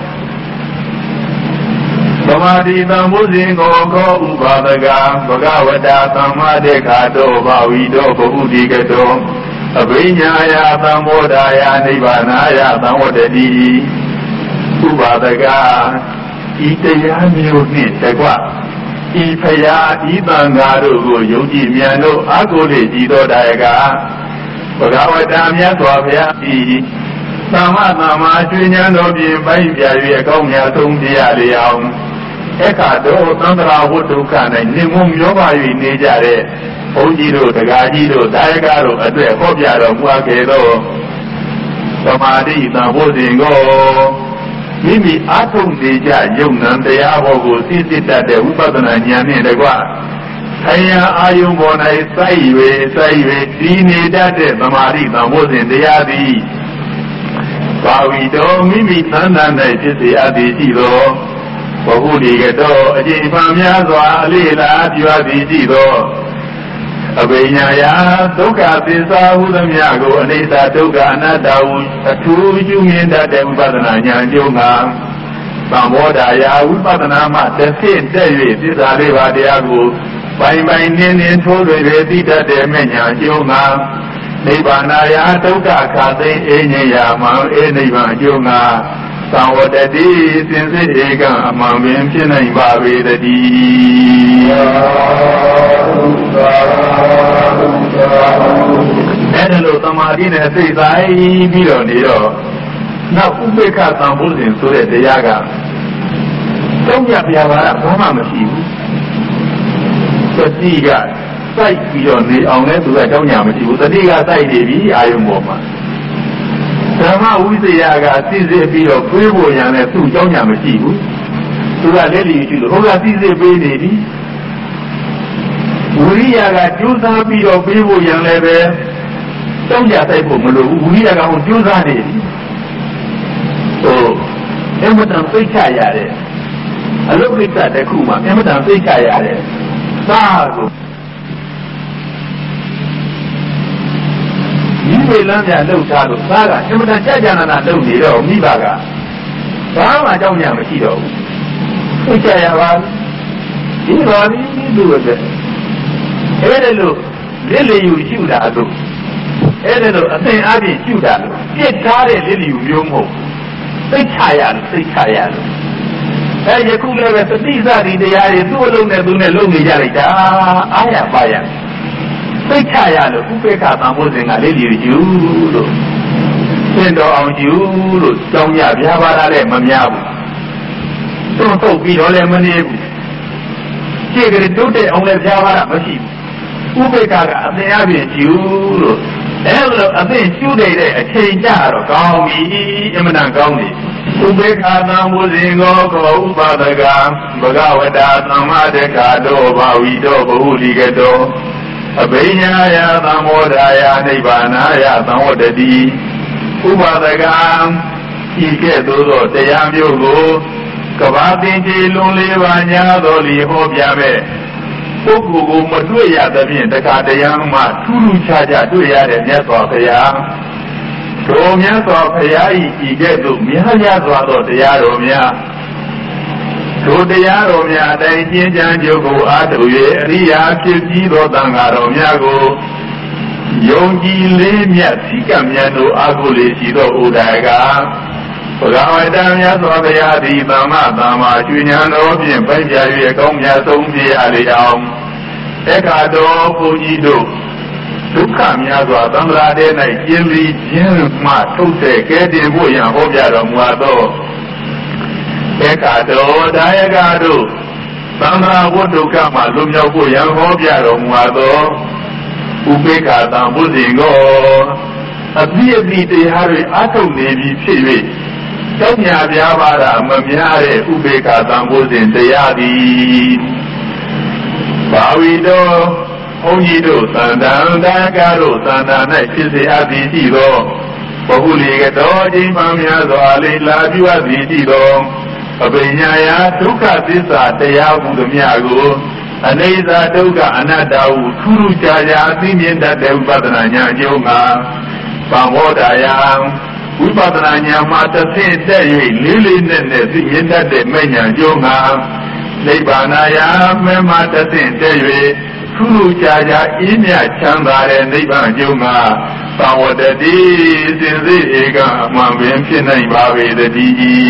S1: သမာဓိသံဃုဇင်ကိုခောဥပါဒကဘဂဝတာသမ္မာတေခာတောဘာဝီတောဘုဒိကတောအဘိညာယသံမောဒာယနိဗ္ဗာနာယသံဝတ္တိဥပါဒကဤတရားမျိုးနှင့်တကွဤဖရာဤသံဃာတို့ကိုယုံကြည်မြန်တို့အာကိုလေကြည်တော်ဒါယကဘဂဝတာမြတ်စွာဘုရားဤသမ္မာသမ္မာကျွဉ္ဉံတော်ဖြင့်ပိုင်းပြ၍အကောင်းမြတ်ဆုံးတရားလျောင်းအခါတော့သံဃာဝတ္တုခ၌နေမွန်မျောပါ၍နေကြတဲ့ဘုန်းကြီးတို့တရားကြီးတို့ဒါယကတို့အတွက်ဟောပြတော်မူခဲ့သောသမာဓိသံဃုဇင်ကိုမိမိအားထုတ်နေကြယုံနံတရားဘောကိုသိသိတတ်တဲ့ဝိပဿနာဉာဏ်နှင့်တကွဆရာအာယုံပေါ်၌စိုက်၍စိုက်၍ဒီနေတတ်တဲ့သမာဓိသံဃုဇင်တရားသည်ဘာဝီတော်မိမိသန္တာ၌ဖြစ်စေအပ်သည်ရှိသောဘဟုဒီကတော်အကျင့်ပံများစွာအလေးလားပြုအပ်သည်ရှိသောအဘိညာယဒုက္ခသစ္စာဟုသမျှကိုအနိစ္စဒုက္ခအနတ္တဟုအထူးကျူးမြင်တတ်တဲ့ဝိပဿနာဉာဏ်ကျုံးကသံဃောဒာယဝိပဿနာမှတစ်ဆင့်တက်၍သစ္စာလေးပါးတရားကိုပိုင်ပိုင်နင်းနင်းထိုးထွင်းသိတတ်တဲ့မဲ့ညာကျုံးကနိဗ္ဗာနာယဒုက္ခခါသိအင်းဉ္ဇာမံအေနိဗ္ဗာန်ကျုံးကသံဝတ္တိစင်စစ်ဧကအမှန်ပင်ဖြစ်နိုင်ပါပေတည်းအဲ့ဒါလို့သမာဓိနဲ့စိတ်ဆိုင်ပြီးတော့နေတော့နောက်ဥပေက္ခသံဃုဇင်ဆိုတဲ့တရားကသုံးရပြပါကဘာမှမရှိဘူးသတိကစိုက်ပြီးတော့နေအောင်လဲသူကတောင်းညာမရှိဘူးသတိကစိုက်နေပြီအာယုံပေါ်မှာဓမ္မဝိဇ္ဇာကသိစေပြီးတော့ပြေးဖို့ရန်လဲသူ့တောင်းညာမရှိဘူးသူကလက်လီရှိလို့ဟိုကသိစေပေးနေပြီဝိရိယကကျိုးစားပြီးတော့ပြေးဖို့ရန်လဲပဲတောင်းကြတိုက်ဖို့မလိုဘူးဝိရိယကဟိုကျိုးစားနေပြီဟိုအမတန်သိချရတဲ့အလုတ်ကိစ္စတစ်ခုမှအမတန်သိချရတဲ့သာကိုဒီဝေလမ်းပြလှုပ်ထားလို့သာကအမတန်ကြကြနာနာလှုပ်နေတော့မိဘကဘာမှအကြောင်းညာမရှိတော့ဘူးသိချရပါဒီပါပြီသူ့အတွက်အဲ့ဒါလို့လက်လျူရှုတာလို့အဲ့ဒါလို့အသင်အားဖြင့်ရှုတာလို့ပြစ်ထားတဲ့လက်လျူမျိုးမဟုတ်သိချရလို့သိချရလို့အဲယခုလည်းပဲသတိစသည်တရားတွေသူ့အလုံးနဲ့သူနဲ့လုံနေကြလိုက်တာအားရပါရသိချရလို့ဥပေက္ခသံဃုဇင်ကလက်လျူရှုလို့သင်တော်အောင်ရှုလို့ကြောင်းရပြားပါလာလည်းမများဘူးသွန်ထုတ်ပြီးတော့လည်းမနေဘူးခြေကလေးတိုးတက်အောင်လည်းပြားပါတာမရှိဘူးဥပေက္ခကအသင်အပြင်ရှုလို့အဲလိုအသင်ရှုနေတဲ့အချိန်ကြတော့ကောင်းပြီအမှန်တန်ကောင်းပြီဥပေက္ခသံဃုဇင်ကိုခောဥပါဒကဘဂဝတာသမ္မာတေခာတောဘာဝီတောဘဟုလိကတောအဘိညာယသံမောဒာယနိဗ္ဗာနာယသံဝတ္တိဥပါဒကဤကဲ့သို့သောတရားမျိုးကိုကဘာသင်္ကေလွန်လေးပါညာတော်လီဟောပြမဲ့ပုဂ္ဂိုလ်ကိုမတွေ့ရသဖြင့်တခါတရားမှထူးထူးခြားခြားတွေ့ရတဲ့မြတ်စွာဘုရားတို့မြတ်စွာဘုရားဤဤကဲ့သို့များများစွာသောတရားတော်များတို့တရားတော်များအတိုင်းကျင့်ကြံကြုတ်ကိုအားထုတ်၍အရိယာဖြစ်ပြီးသောသံဃာတော်များကိုယုံကြည်လေးမြတ်သိကမြတ်တို့အားကိုလေရှိသောဥဒါယကဘဂဝတာမြတ်စွာဘုရားသည်သမ္မာသမ္မာကျွဉ္ဉံတော်ဖြင့်ပိုက်ပြ၍အကောင်းမြတ်ဆုံးဖြစ်ရလေအောင်အခါတော်ဘုန်းကြီးတို့ဒုက္ခများစွာသံဃာတဲ၌ကျင်းပြီးခြင်းမှထုတ်တဲ့ကဲတင်ဖို့ရန်ဟောပြတော်မူသောဧကတောဒါယကတို့သံဃာဝတ္တုကမှလွန်မြောက်ဖို့ရန်ဟောပြတော်မူသောဥပေက္ခသံဘုဇင်ကိုအပြည့်အပြည့်တရားတွေအထုတ်နေပြီဖြစ်၍ကျောင်းညာပြားပါတာမများတဲ့ဥပေက္ခသံဘုဇင်တရားသည်ဘာဝီတော်ဘုန်းကြီးတို့သံဃာဒါယကတို့သံဃာ၌ဖြစ်စေအပ်သည်ရှိသောဘဟုလီကတော်အချိန်မှများစွာလေးလာပြုအပ်သည်ရှိသောအပညာယဒုက္ခသစ္စာတရားဟူသည်များကိုအနိစ္စဒုက္ခအနတ္တဟုထူးထူးခြားခြားသိမြင်တတ်တဲ့ဥပဒနာဉာဏ်အကျိုးမှာပံဟောတာယဝိပဿနာဉာဏ်မှာတစ်ဆင့်တက်၍လေးလေးနက်နက်သိမြင်တတ်တဲ့မဲ့ဉာဏ်အကျိုးမှာနိဗ္ဗာန်ယမဲမှာတစ်ဆင့်တက်၍ထူးထူးခြားခြားအင်းမြချမ်းသာတဲ့နိဗ္ဗာန်အကျိုးမှာသံဝတ္တိစင်စစ်ဧကအမှန်ပင်ဖြစ်နိုင်ပါပေတည်း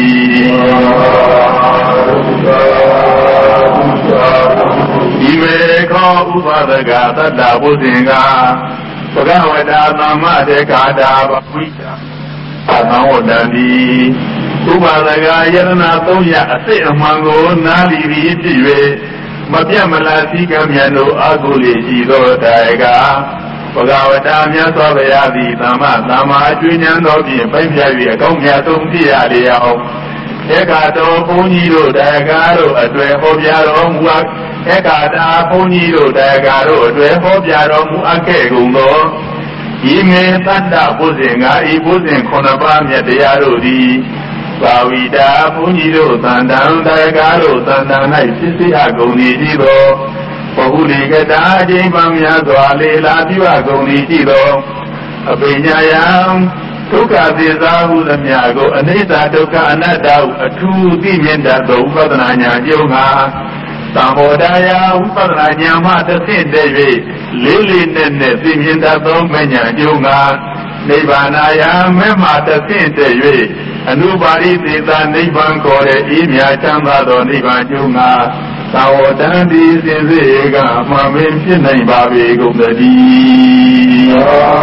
S1: ဒီမေခောဥပဒကသတ္တဘုဇင်ကဘဂဝတာသမ္မာတေကာတာဘဝိတာအသံဝတ္တံဒီဥပဒကယရဏသုံးရအစစ်အမှန်ကိုနားလီပြီးဖြစ်၍မပြတ်မလားစည်းကမ်းမြတ်တို့အာဟုလေရှိသောတာယကဘဂဝတာမြတ်စွာဘုရားသည်သမ္မာသမ္မာအကျွေးဉာဏ်တော်ဖြင့်ပိုင်ပြ၍အကောင်းမြတ်ဆုံးဖြစ်ရလျောက်ဧကတော်ဘုန်းကြီးတို့တာယကတို့အတွေ့ဟောပြတော်မူအပ်ဧကတာဘုန်းကြီးတို့တာယကတို့အတွေ့ဟောပြတော်မူအပ်ခဲ့ကုန်သောဤမေတ္တဘုဇင်ကဤဘုဇင်ခုနှစ်ပါးမြတ်တရားတို့သည်ဘာဝိတာဘုန်းကြီးတို့သံတန်တာယကတို့သံတန်၌ဖြစ်စေအကုန်၏ရှိသောဘဟုလီကတာအချိန်ပံများစွာလေလာပြုအပ်ကုန်၏ရှိသောအပညာယံဒုက္ခသစ္စာဟုသမျှကိုအနိစ္စဒုက္ခအနတ္တဟုအထူးသိမြင်တတ်သောဥပဒနာဉာဏ်ကျုံငါသံဘောဓာယဝိပဿနာဉာဏ်မှတစ်ဆင့်တည်း၍လေးလေးနက်နက်သိမြင်တတ်သောမဉ္ဇဉ်ကျုံငါနိဗ္ဗာန်ယမဲမှတစ်ဆင့်တည်း၍အနုပါရိသေသနိဗ္ဗာန်ခေါ်တဲ့ဤမြတ်ချမ်းသာသောနိဗ္ဗာန်ကျုံငါသာဝတ္တံဒီစင်စေကအမှန်ပင်ဖြစ်နိုင်ပါပေကုန်သတည်း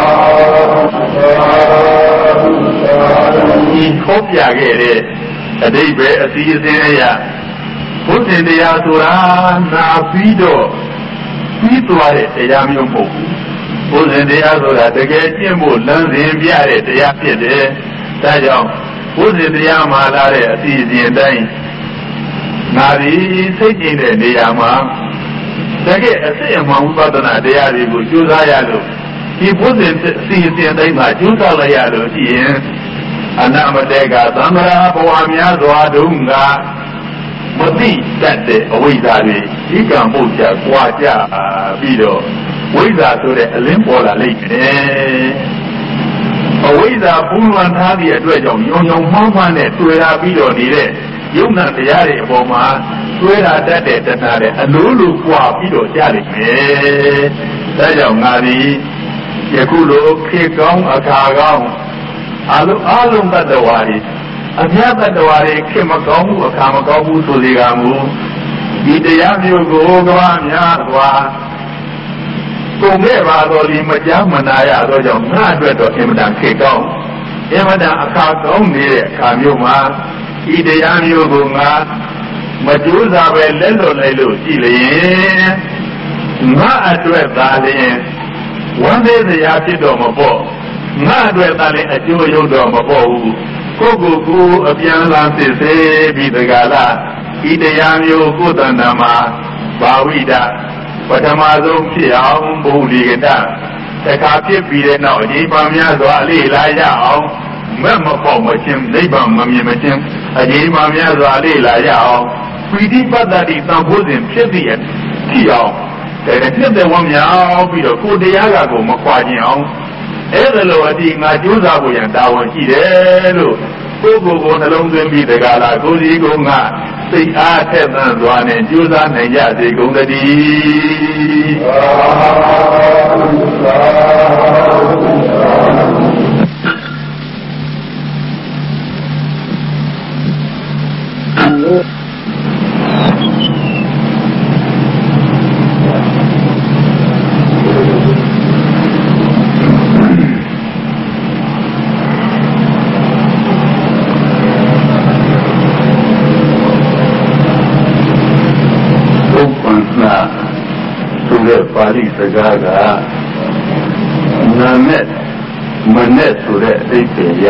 S1: ဒီခေါ်ပြခဲ့တဲ့အတိတ်ပဲအစီအစဉ်အရာဘုဇင်တရားဆိုတာနာပြီးတော့ပြီးသွားတဲ့တရားမျိုးမဟုတ်ဘူးဘုဇင်တရားဆိုတာတကယ်ကျင့်ဖို့လမ်းစဉ်ပြတဲ့တရားဖြစ်တယ်ဒါကြောင့်ဘုဇင်တရားမှာလာတဲ့အစီအစဉ်တိုင်းငါဒီစိတ်ကျင်တဲ့နေရာမှာတကယ်အစစ်အမှန်ဝိပဿနာတရားတွေကိုကြိုးစားရလို့ဒီဘုဇင်အစီအစဉ်တိုင်းမှာကြိုးစားလိုက်ရလို့ရှိရင်အနာမတေကသံဃာဘဝများစွာတုန်းကမသိတတ်တဲ့အဝိဇ္ဇာတွေဒီကံပုတ်ချကွာကြပြီးတော့ဝိဇ္ဇာဆိုတဲ့အလင်းပေါ်လာလိမ့်မယ်အဝိဇ္ဇာပူလွန်ထားသည့်အတွက်ကြောင့်ညုံညုံမှောင်းမှန်းနဲ့တွေ့လာပြီးတော့နေတဲ့ယုံနာတရားတွေအပေါ်မှာတွေ့လာတတ်တဲ့တဏှာတွေအလိုလိုကွာပြီးတော့ကြလိမ့်မယ်ဒါကြောင့်ငါဒီယခုလိုခေကောင်းအခါကောင်းအလုံးအလုံးတ attva တွေအများတ attva တွေခေမကောင်းဘူးအခါမကောင်းဘူးဆိုလေကမူဒီတရားမျိုးကိုကဘာများစွာကုန်ခဲ့ပါတော်ဒီမကြားမနာရသောကြောင့်ငါအတွက်တော့အင်မတန်ခေကောင်းအင်မတန်အခါကောင်းနေတဲ့အခါမျိုးမှာဒီတရားမျိုးကိုငါမကြိုးစားပဲလက်လွတ်လိုက်လို့ကြည့်လျင်ငါအတွက်သာလျင်ဝမ်းသေးစရာဖြစ်တော့မပေါ့ငါအတွက်သာလျင်အကျိုးရုပ်တော့မပေါ့ဘူးကိုကိုကိုအပြန်လာစစ်စေးပြီးတကလားဤတရားမျိုးကိုယ်တဏ္ဍာမှာဘာဝိဒပထမဆုံးဖြစ်အောင်ဘုလီကတတခါဖြစ်ပြီးတဲ့နောက်အကြီးပံများစွာအလေးလာရအောင်မက်မပေါ့မချင်းနိဗ္ဗာန်မမြင်မချင်းအကြီးပံများစွာအလေးလာရအောင်ပရိတိပတ္တိသံဃောစဉ်ဖြစ်ပြီးဖြစ်အောင်တဲ့နှစ်သက်ဝမ်းမြောက်ပြီးတော့ကိုတရားကကိုမခွာခြင်းအောင်အဲ့ဒါလိုအတိငါကြိုးစားဖို့ရန်တာဝန်ရှိတယ်လို့ကိုယ်ကိုယ်ကိုနှလုံးသွင်းပြီးတကားလားကိုယ်စီကိုငါစိတ်အားထက်သန်စွာနဲ့ကြိုးစားနိုင်ကြစေကုန်သတည်းပါဠိစကားကနာနဲ့မနဲ့ဆိုတဲ့အဓိပ္ပာယ်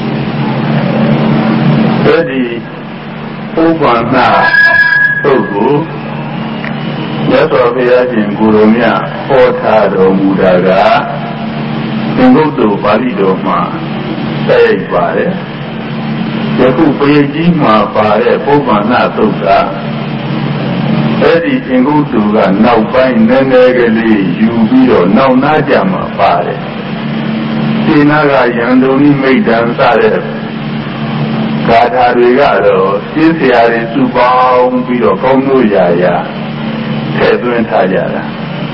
S1: ရတယ်။ဒီဥပ္ပန္နသုတ်ကိုမြတ်စွာဘုရားရှင်ကိုယ်တော်မြတ်ဟောထားတော်မူတာကသင်္ကုတ္တပါဠိတော်မှာဆက်ရိုက်ပါတယ်။ယခုပရိကြီးမှာပါတဲ့ဥပ္ပန္နသုတ်ကအဲ့ဒီသင်္ကုတ္တကနောက်ပိုင်းနည်းနည်းကလေးယူပြီးတော့နောက်နာကြမှာပါတယ်။ဒီနာကယန္တုန်မိတ်တံစတဲ့ဂါထာတွေကတော့ရှင်းဆရာတွေစုပေါင်းပြီးတော့ကောင်းလို့ရာရာထည့်သွင်းထားကြတာ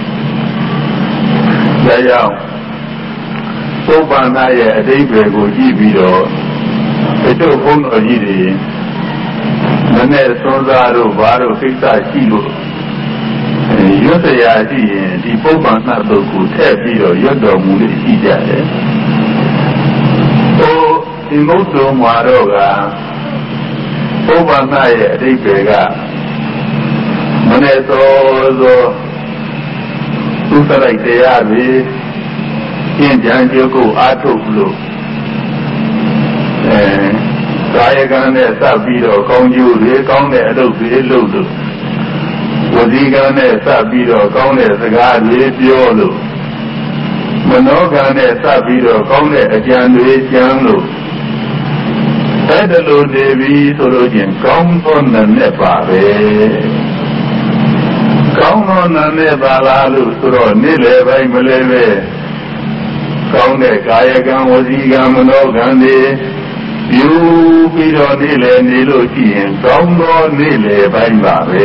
S1: ။ဒါကြောင့်ပုပ္ပန္နရဲ့အဓိပ္ပာယ်ကိုကြည့်ပြီးတော့ဒီတို့ဘုန်းတော်ကြီးတွေမနဲ့သွန်စားတို့ဘာတို့ကိစ္စရှိလို့ရွတ်စရာရှိရင်ဒီပုပ္ပန္နသုတ်ကိုထည့်ပြီးတော့ရွတ်တော်မူလို့ရှိကြတယ်။ဟိုဒီမုတ်တော်မှာတော့ကပုပ္ပန္နရဲ့အဓိပ္ပာယ်ကမနဲ့သောသောသူစလိုက်တရားတွေကျင့်ကြံကြိုးကိုအားထုတ်လို့အဲကာယကံနဲ့စပ်ပြီးတော့ကောင်းကျိုးတွေကောင်းတဲ့အလုပ်တွေလုပ်လို့ဝစီကံနဲ့စပ်ပြီးတော့ကောင်းတဲ့စကားတွေပြောလို့မနောကံနဲ့စပ်ပြီးတော့ကောင်းတဲ့အကြံတွေကြံလို့အဲ့ဒါလိုနေပြီဆိုလို့ချင်းကောင်းသောနာနဲ့ပါပဲကောင်းသောနာနဲ့ပါလားလို့ဆိုတော့နေ့လေပိုင်းမလဲပဲကောင်းတဲ့ကာယကံဝစီကံမနောကံတွေယူပြီးတော့နေ့လေနေလို့ရှိရင်ကောင်းသောနေ့လေပိုင်းပါပဲ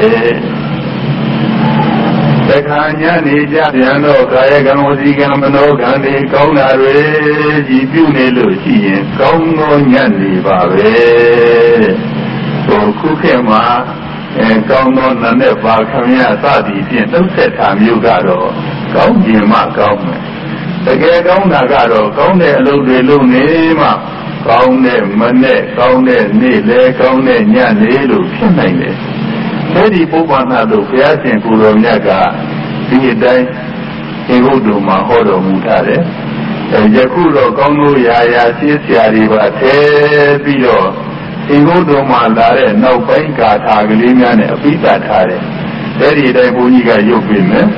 S1: တခါညနေကြပြန်တော့ကာယကံဝစီကံမနောကံတွေကောင်းတာတွေကြီးပြုနေလို့ရှိရင်ကောင်းသောညနေပါပဲဟိုခုခေတ်မှာအဲကောင်းသောနာနဲ့ပါခမရစသည်ဖြင့်နှုတ်ဆက်တာမျိုးကတော့ကောင်းခြင်းမှကောင်းမယ်တကယ်ကောင်းတာကတော့ကောင်းတဲ့အလုပ်တွေလုပ်နေမှကောင်းတဲ့မနဲ့ကောင်းတဲ့နေ့လဲကောင်းတဲ့ညနေလို့ဖြစ်နိုင်တယ်အဲဒီပုပ္ပန္နတို့ဘုရားရှင်ကိုယ်တော်မြတ်ကဒီအတိုင်းသင်္ကုတ္တမှာဟောတော်မူထားတယ်ယခုတော့ကောင်းလို့ရာရာရှင်းဆရာတွေပါထဲပြီးတော့သင်္ကုတ္တမှာလာတဲ့နောက်ပိုင်းဂါထာကလေးများနဲ့အပိသထားတယ်အဲဒီအတိုင်းဘုန်းကြီးကရုပ်ပေးမယ်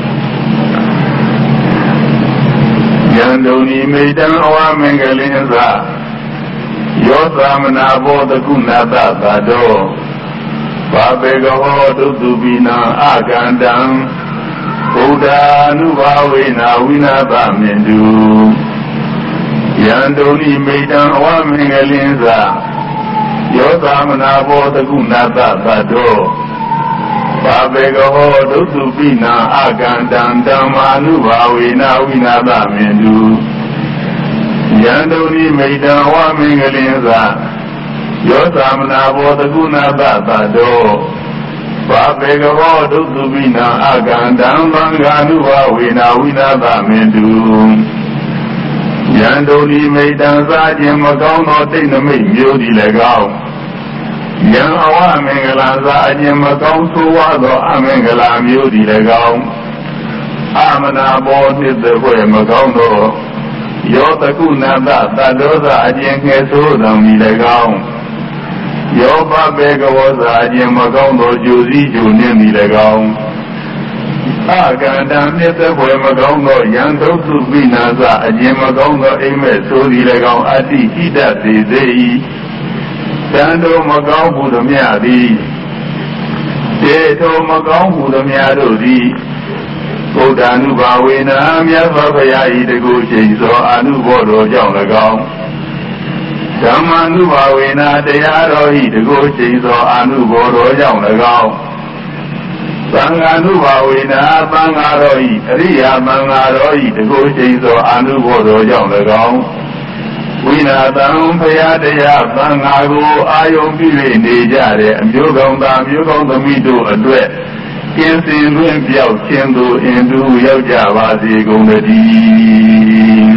S1: ယန္တုန်ဤမိတံအဝမင်္ဂလင်းသယောသမနာဘောတကုဏတသတောဘာဘေကဟောတုတုပိနံအကန္တံဘုဒ္ဓ ानु ဘာဝေနာဝိနာသမြင်တုယန္တုန်ဤမိတံအဝမင်္ဂလင်းသယောသမနာဘောတကုဏတသတောဘာဘေကဟောတုတုပိနံအကန္တံဓမ္မာနုဘာဝေနာဝိနာသမြင်တုယန္တုန်ဤမိတံအဝမင်္ဂလင်းသယောသမနာဘောတကုဏတသတောဘာဘေကဟောဒုသုပိနံအကန္တံသံဃာနုဘာဝေနာဝိနာသမင်တုယန္တုန်ဤမိတံစားခြင်းမကောင်းသောတိတ်နမိတ်မျိုးသည်၎င်းယံအဝမင်္ဂလာစားခြင်းမကောင်းဆိုးဝါးသောအမင်္ဂလာမျိုးသည်၎င်းအမနာဘောနှစ်သက်ဖွယ်မကောင်းသောယောတကုဏတသတ္တောသာအခြင်းငယ်ဆိုးတော်မူ၎င်းယောဘဘေကဝဇာခြင်းမကောင်းသောဂျူစည်းဂျူနှင့်မီ၎င်းအကန္တံနှစ်သက်ဖွယ်မကောင်းသောယံသုတ်သုပိနာသအခြင်းမကောင်းသောအိမ်မက်ဆိုသည်၎င်းအတ္တိဟိတသေစေ၏တန်တော်မကောင်းမှုသမျှသည်တေထောမကောင်းမှုသမျှတို့သည်ဘုဒ္ဓ ानु ဘာဝေနာမြတ်စွာဘုရား၏တကုချိန်သောအနုဘောတော်ကြောင့်၎င်းဓမ္မာနုဘာဝေနာတရားတော်ဤတကုချိန်သောအနုဘောတော်ကြောင့်၎င်းသံဃာနုဘာဝေနာသံဃာတော်ဤအရိယာသံဃာတော်ဤတကုချိန်သောအနုဘောတော်ကြောင့်၎င်းဝိနာသံဘုရားတရားသံဃာကိုအာယုံပြု၍နေကြတဲ့အမျိုးကောင်းသားမျိုးကောင်းသမီးတို့အတွက်ကျင်းစင်တွင်ပြောက်ခြင်းသို့အင်တူရောက်ကြပါစေကုန်သတည်း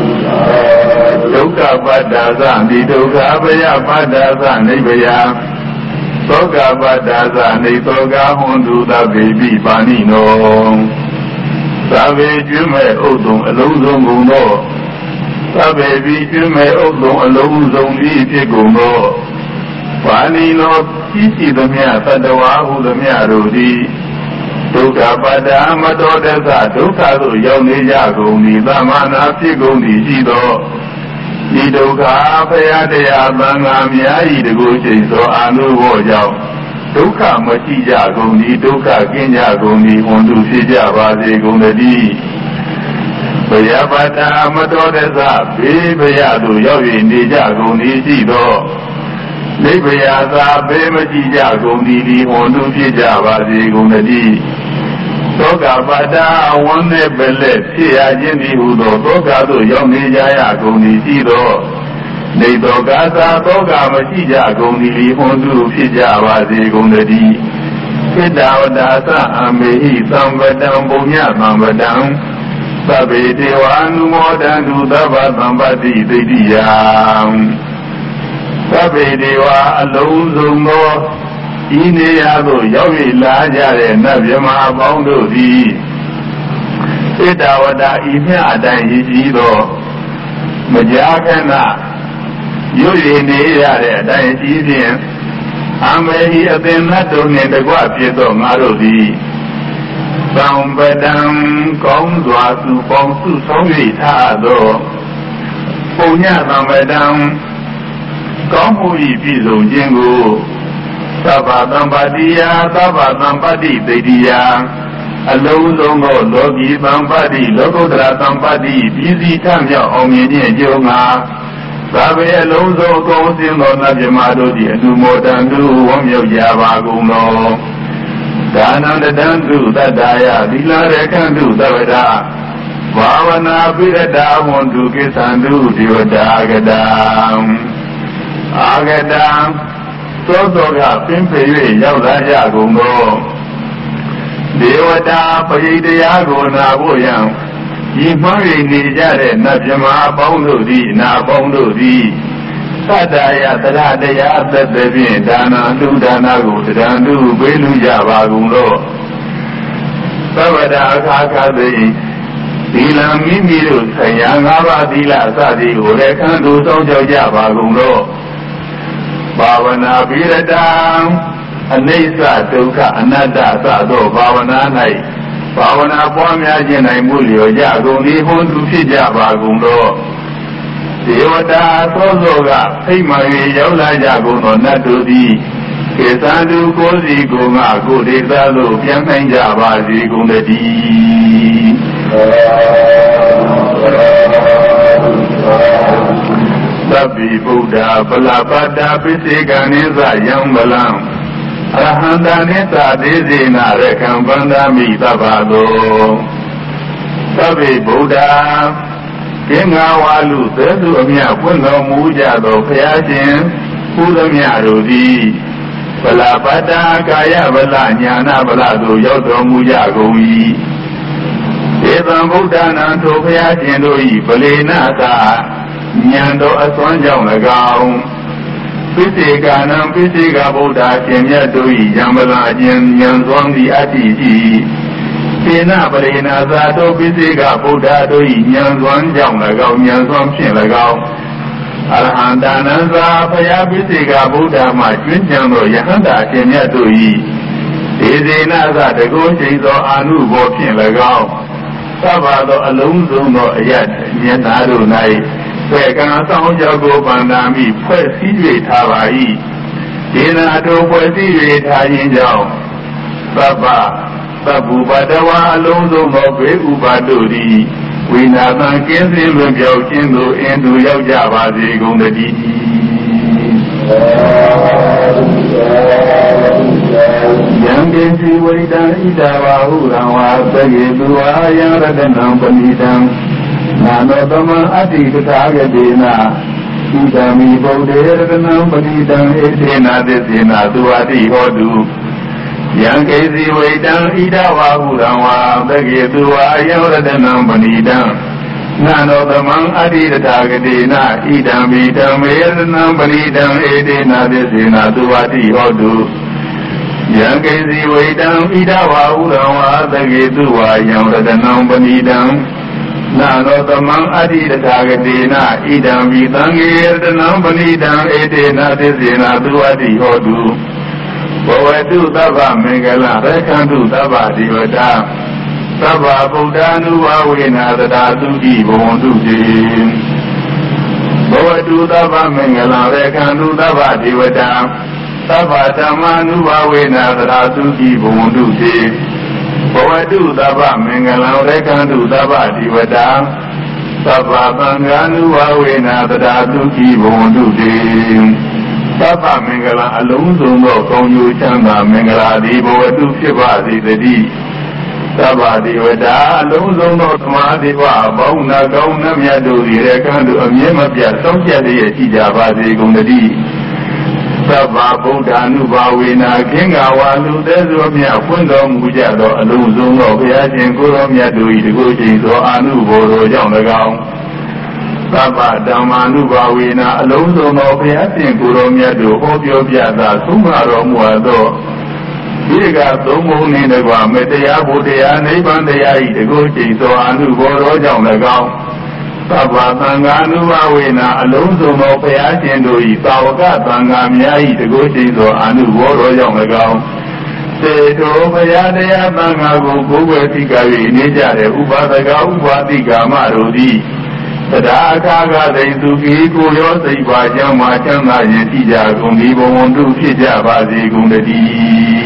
S1: ဒုက္ခပတ္တာသမိဒုက္ခဘယပတ္တာသနိဗ္ဗယသောကပတ္တာသနေသောကဟွန်တုသဗ္ဗေပိပါဏိနောသဗ္ဗေကျွမဲ့ဥဒ္ဒုံအလုံးစုံကုန်သောသဗ္ဗေပိကျွမဲ့ဥဒ္ဒုံအလုံးစုံသည်ဖြစ်ကုန်သောပါဏိနောဖြစ်ရှိသမျှသတ္တဝါဟုသမျှတို့သည်ဒုက္ခပတ္တာမတော်တဆဒုက္ခသို့ရောက်နေကြကုန်သည်သမနာဖြစ်ကုန်သည်ရှိသောဒီဒုက္ခဖရာတရားသံဃာများ၏တကူရှိသောအာနုဘောကြောင့်ဒုက္ခမရှိကြကုန်သည်ဒုက္ခကင်းကြကုန်သည်ဟွန်တုဖြစ်ကြပါစေကုန်သတည်းဘယပတ္တာမတော်တဆဘေးဘယသို့ရောက်၍နေကြကုန်သည်ရှိသောနိဗ္ဗာန်သာဘေးမရှိကြကုန်သည်ဒီဟွန်တုဖြစ်ကြပါစေကုန်သတည်းသောကပတ္တာဝန်းနဲ့ပဲလက်ဖြစ်ရခြင်းသည်ဟုသောသောကသို့ရောက်နေကြရကုန်သည်ရှိသောနေသောကသာသောကမရှိကြကုန်သည်ဒီဟွန်တုဖြစ်ကြပါစေကုန်သတည်းခိတဝတ္တာသအမေဟိသံဝတံပုံညသံဝတံသဗ္ဗေဒေဝ ानु မောဒန္တုသဗ္ဗသံပတ္တိသိတိယံသဗ္ဗေဒေဝအလုံးစုံသောဤနေရာသို့ရောက်၍လာကြတဲ့နတ်မြမအပေါင်းတို့သည်ဣဒဝတ္တဤမြအတိုင်းရည်ကြီးသောမကြာခဏရွရည်နေရတဲ့အတိုင်းကြီးဖြင့်အမေဟိအသင်္နတ်တို့နှင့်တကွဖြစ်သောငါတို့သည်သံပတံကောင်းစွာစုပေါင်းစုဆောင်၍ထားသောပုံညသံပတံကောင်းမှု၏ပြည့်စုံခြင်းကိုသဗ္ဗသံပတ္တိယသဗ္ဗသံပတ္တိသိတိယအလုံးစုံသောလောကီသံပတ္တိလောကုတ္တရာသံပတ္တိပြည်စည်းထမြောက်အောင်မြင်ခြင်းကြောင့်ငါသဗ္ဗေအလုံးစုံအကုန်စင်သောနတ်မြမတို့သည်အနုမောဒန္တုဝမ်းမြောက်ကြပါကုန်သောဒါနန္တတံတုတတ္တာယသီလရကံတုသဗ္ဗဒဘာဝနာပိရတာဟွန်တုကိသံတုဒေဝတာဂတံအာဂတံသောသောကပင်ပေ၍ရောက်လာကြကုန်သောဒေဝတာပရိတရားကိုနာဖို့ရန်ဤမှန်း၍နေကြတဲ့နတ်မြမအပေါင်းတို့သည်နာပေါင်းတို့သည်သတ္တယသရတရားသက်သက်ဖြင့်ဒါနာလူဒါနာကိုတရံတုပေးလူကြပါကုန်သောသဗ္ဗတာအခါခါသိသီလမိမိတို့ဆရာငါးပါးသီလအစသည်ကိုလည်းခံသူဆောင်ကြောက်ကြပါကုန်သောဘာဝနာပိရတံအနိစ္စဒုက္ခအနတ္တအစသောဘာဝနာ၌ဘာဝနာပွားများခြင်း၌မှုလျော်ကြကုန်သည်ဟွန်တုဖြစ်ကြပါကုန်သောဒေဝတာသောသောကဖိမှန်၍ရောက်လာကြကုန်သောနတ်တို့သည်ကေသန္တုကိုစီကိုငါကိုဒေသသို့ပြန်နိုင်ကြပါစေကုန်တည်းသဗ္ဗိဗုဒ္ဓဗလပတ္တာပိစေကံနိသယံဗလံအရဟံတနိသဒေသေနရကံဗန္ဒမိသဗ္ဗသောသဗ္ဗိဗုဒ္ဓသင်္ဃဝါလူသဲသူအမြတ်ဖွင့်တော်မူကြသောဘုရားရှင်ဘုရားမြတ်တို့သည်ဗလပတ္တာကာယဗလညာနာဗလသို့ရောက်တော်မူကြကုန်၏ဧတံဗုဒ္ဓနာထိုဘုရားရှင်တို့၏ဗလေနသာဉာဏ်တော်အစွမ်းကြောင့်၎င်းပိစေကာနံပိစေကဗုဒ္ဓရှင်မြတ်တို့၏ယံဗလာခြင်းဉာဏ်စွမ်းသည်အတ္တိရှိသေနပရိနာသာတို့ပိစေကဗုဒ္ဓတို့၏ဉာဏ်စွမ်းကြောင့်၎င်းဉာဏ်စွမ်းဖြင့်၎င်းအရဟံတာနံသာဘုရားပိစေကဗုဒ္ဓမှကျွင်းကြံသောယဟန္တာရှင်မြတ်တို့၏ဒေဇေနသာတကုရှိသောအာနုဘောဖြင့်၎င်းသဗ္ဗသောအလုံးစုံသောအယတ်မျက်နာတို့၌ဖေကံအဆောင်ကြောင့်ကိုပန္နာမိဖွဲ့စည်း၍ထားပါ၏ဒေနာတို့ဖွဲ့စည်း၍ထားခြင်းကြောင့်သဗ္ဗသဗ္ဗုပတဝါအလုံးစုံသောဘေးဥပါတို့သည်ဝိနာသံကင်းစင်လွန်ပြောက်ခြင်းသို့အင်းသူရောက်ကြပါစေကုန်တည်းယံကိစီဝိတံဣဒဝါဟုရံဝါသကေသူဝါယံရတနံပဏိတံနာနောသမံအတ္တိတထာဂတိနာဣဒံမိဗုဒ္ဓေရတနံပဏိတံဧတေနာသစ္စေနာသူအတိဟောတုယံကိစီဝိတံဣဒဝါဟုရံဝါသကေသူဝါယံရတနံပဏိတံ Nano the man adi the tagadina, idam idam edam balidam edina desina duati odu. Yankezi wedam idawa urawa the gedua yam the nambanidam. Nano the man adi the tagadina, idam idam edam balidam edina desina duati odu. Bawadu taba mengala rekandu taba divada. Sabba Buddhanu Wawina the Dasuki Bonduki Bawadu Dava Mangala Rekandu Dava Divada Sabba Tamanu Wawina the Dasuki Bonduki Bawadu Dava Mangala Rekandu Dava Divada Sabba Banganu Wawina the Dasuki Bonduki Sabba Mangala Alonso Konyu Chanda Mangala Dibo Shivazi the D Sabadi Veda, Lonzo not Madiva, Bauna, Gauna, Miadu, Rekandu, Amia, Sonia, Tijabadi, Gundadi. Saba Buddha Nubawina, King Awalu, Desomia, Fundom, Mujado, Alonzo, Piajan, Kuromia, do it, Gojin, so Anubo, Jonagao. Saba Damanu Bawina, Alonzo, Piajan, Kuromia, do Hopio Piazza, Sumaro Muado. Biga Somo Ninagua, Metea Bodea, Nebandea, the Gochi, so Anubo, Jonagao. Saba Tanganu Awena, Alonso no Piacendo, Sawaka, Tangamia, the Gochi, so Anubo, Jonagao. Say to Payadea, Tangago, Goga, Nija, Ubadaga, Ubadiga, Marodi. Sadaka, they Suki, Kuyo, Sipa, Jama, Chama, Yetija, Gumibo, Mondu, Kijaba, Gundadi.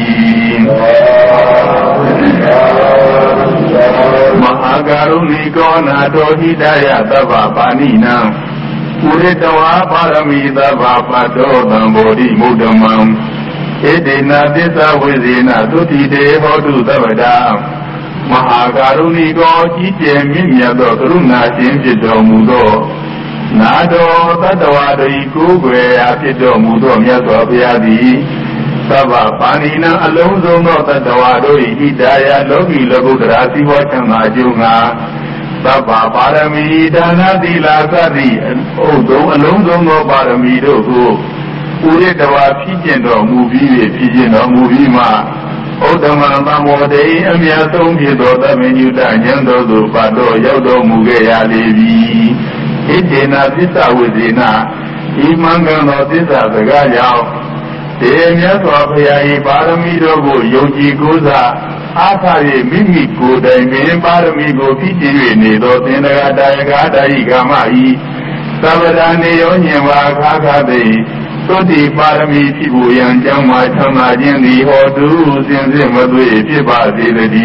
S1: Mahagaruni Gona, Hidaya, Dava, Panina, Uretawa, Paramida, Vapato, Bambodi, Mudamam, Edina, Disa, Wizina, Tuti, De, Hodu, Davada. Mahagaruni Go, Chiche, Mimia, Runa, Chimpido, Mudo, Nado, Tadawado, Ikugwe, Apido, Mudo, Miato, Piadi, Saba, Panina, Alonso, not Tadawado, Hidaya, Logi, Logudrasi, Wachanga, Junga, Saba, Parami, Dana, Dila, Sadi, Odo, Alonso, no Paramido, Uretawa, Pigeon, movie, Pigeon, movie, Ma. Odaman Bamode, Amia Songi, Dota, Menu, Danyando, Pado, Yodo, Mugea, Levi, Itena, Tisa, Wizina, Imangano, Tisa, the Gayao, Temia, Swapia, Paramido, Yogi Goza, Atari, Mimico, Dime, Paramigo, Piji, Nido, Tenagada, Gada, Igamai, Savadane, Onyama, Kakade. Soti Parami Pibu Yang Jama Chama Jindi Hodu Sinzi Madwe Piba Ziladi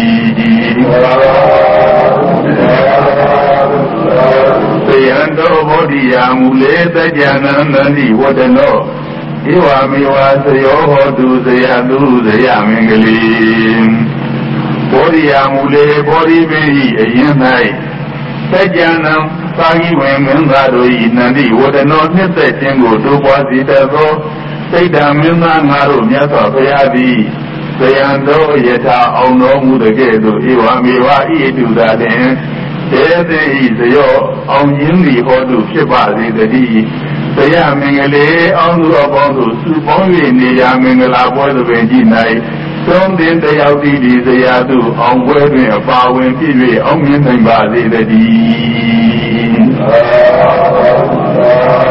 S1: Sayando Bodhiya Mule Tajanandani Wadano Iwa Miwa Sayo Hodu Sayadu Sayamingli Bodhiya Mule Bodhi Behi Ayanai Tajanam Sagi when Gado Nandi, what a non necessary go to what it has say Damina Naru, Yata Payadi, Sayando Yeta, Ono Mudagedo, Iwamiwa, E to that end. There is your own Yindi Hodu, Shibazi, the D. Sayamingale, Onu Abondo, Suponi, Yamingala, Boy the Benjinai. Some then they are the Yadu, on wearing a power and P V, on Minimbazi, the D.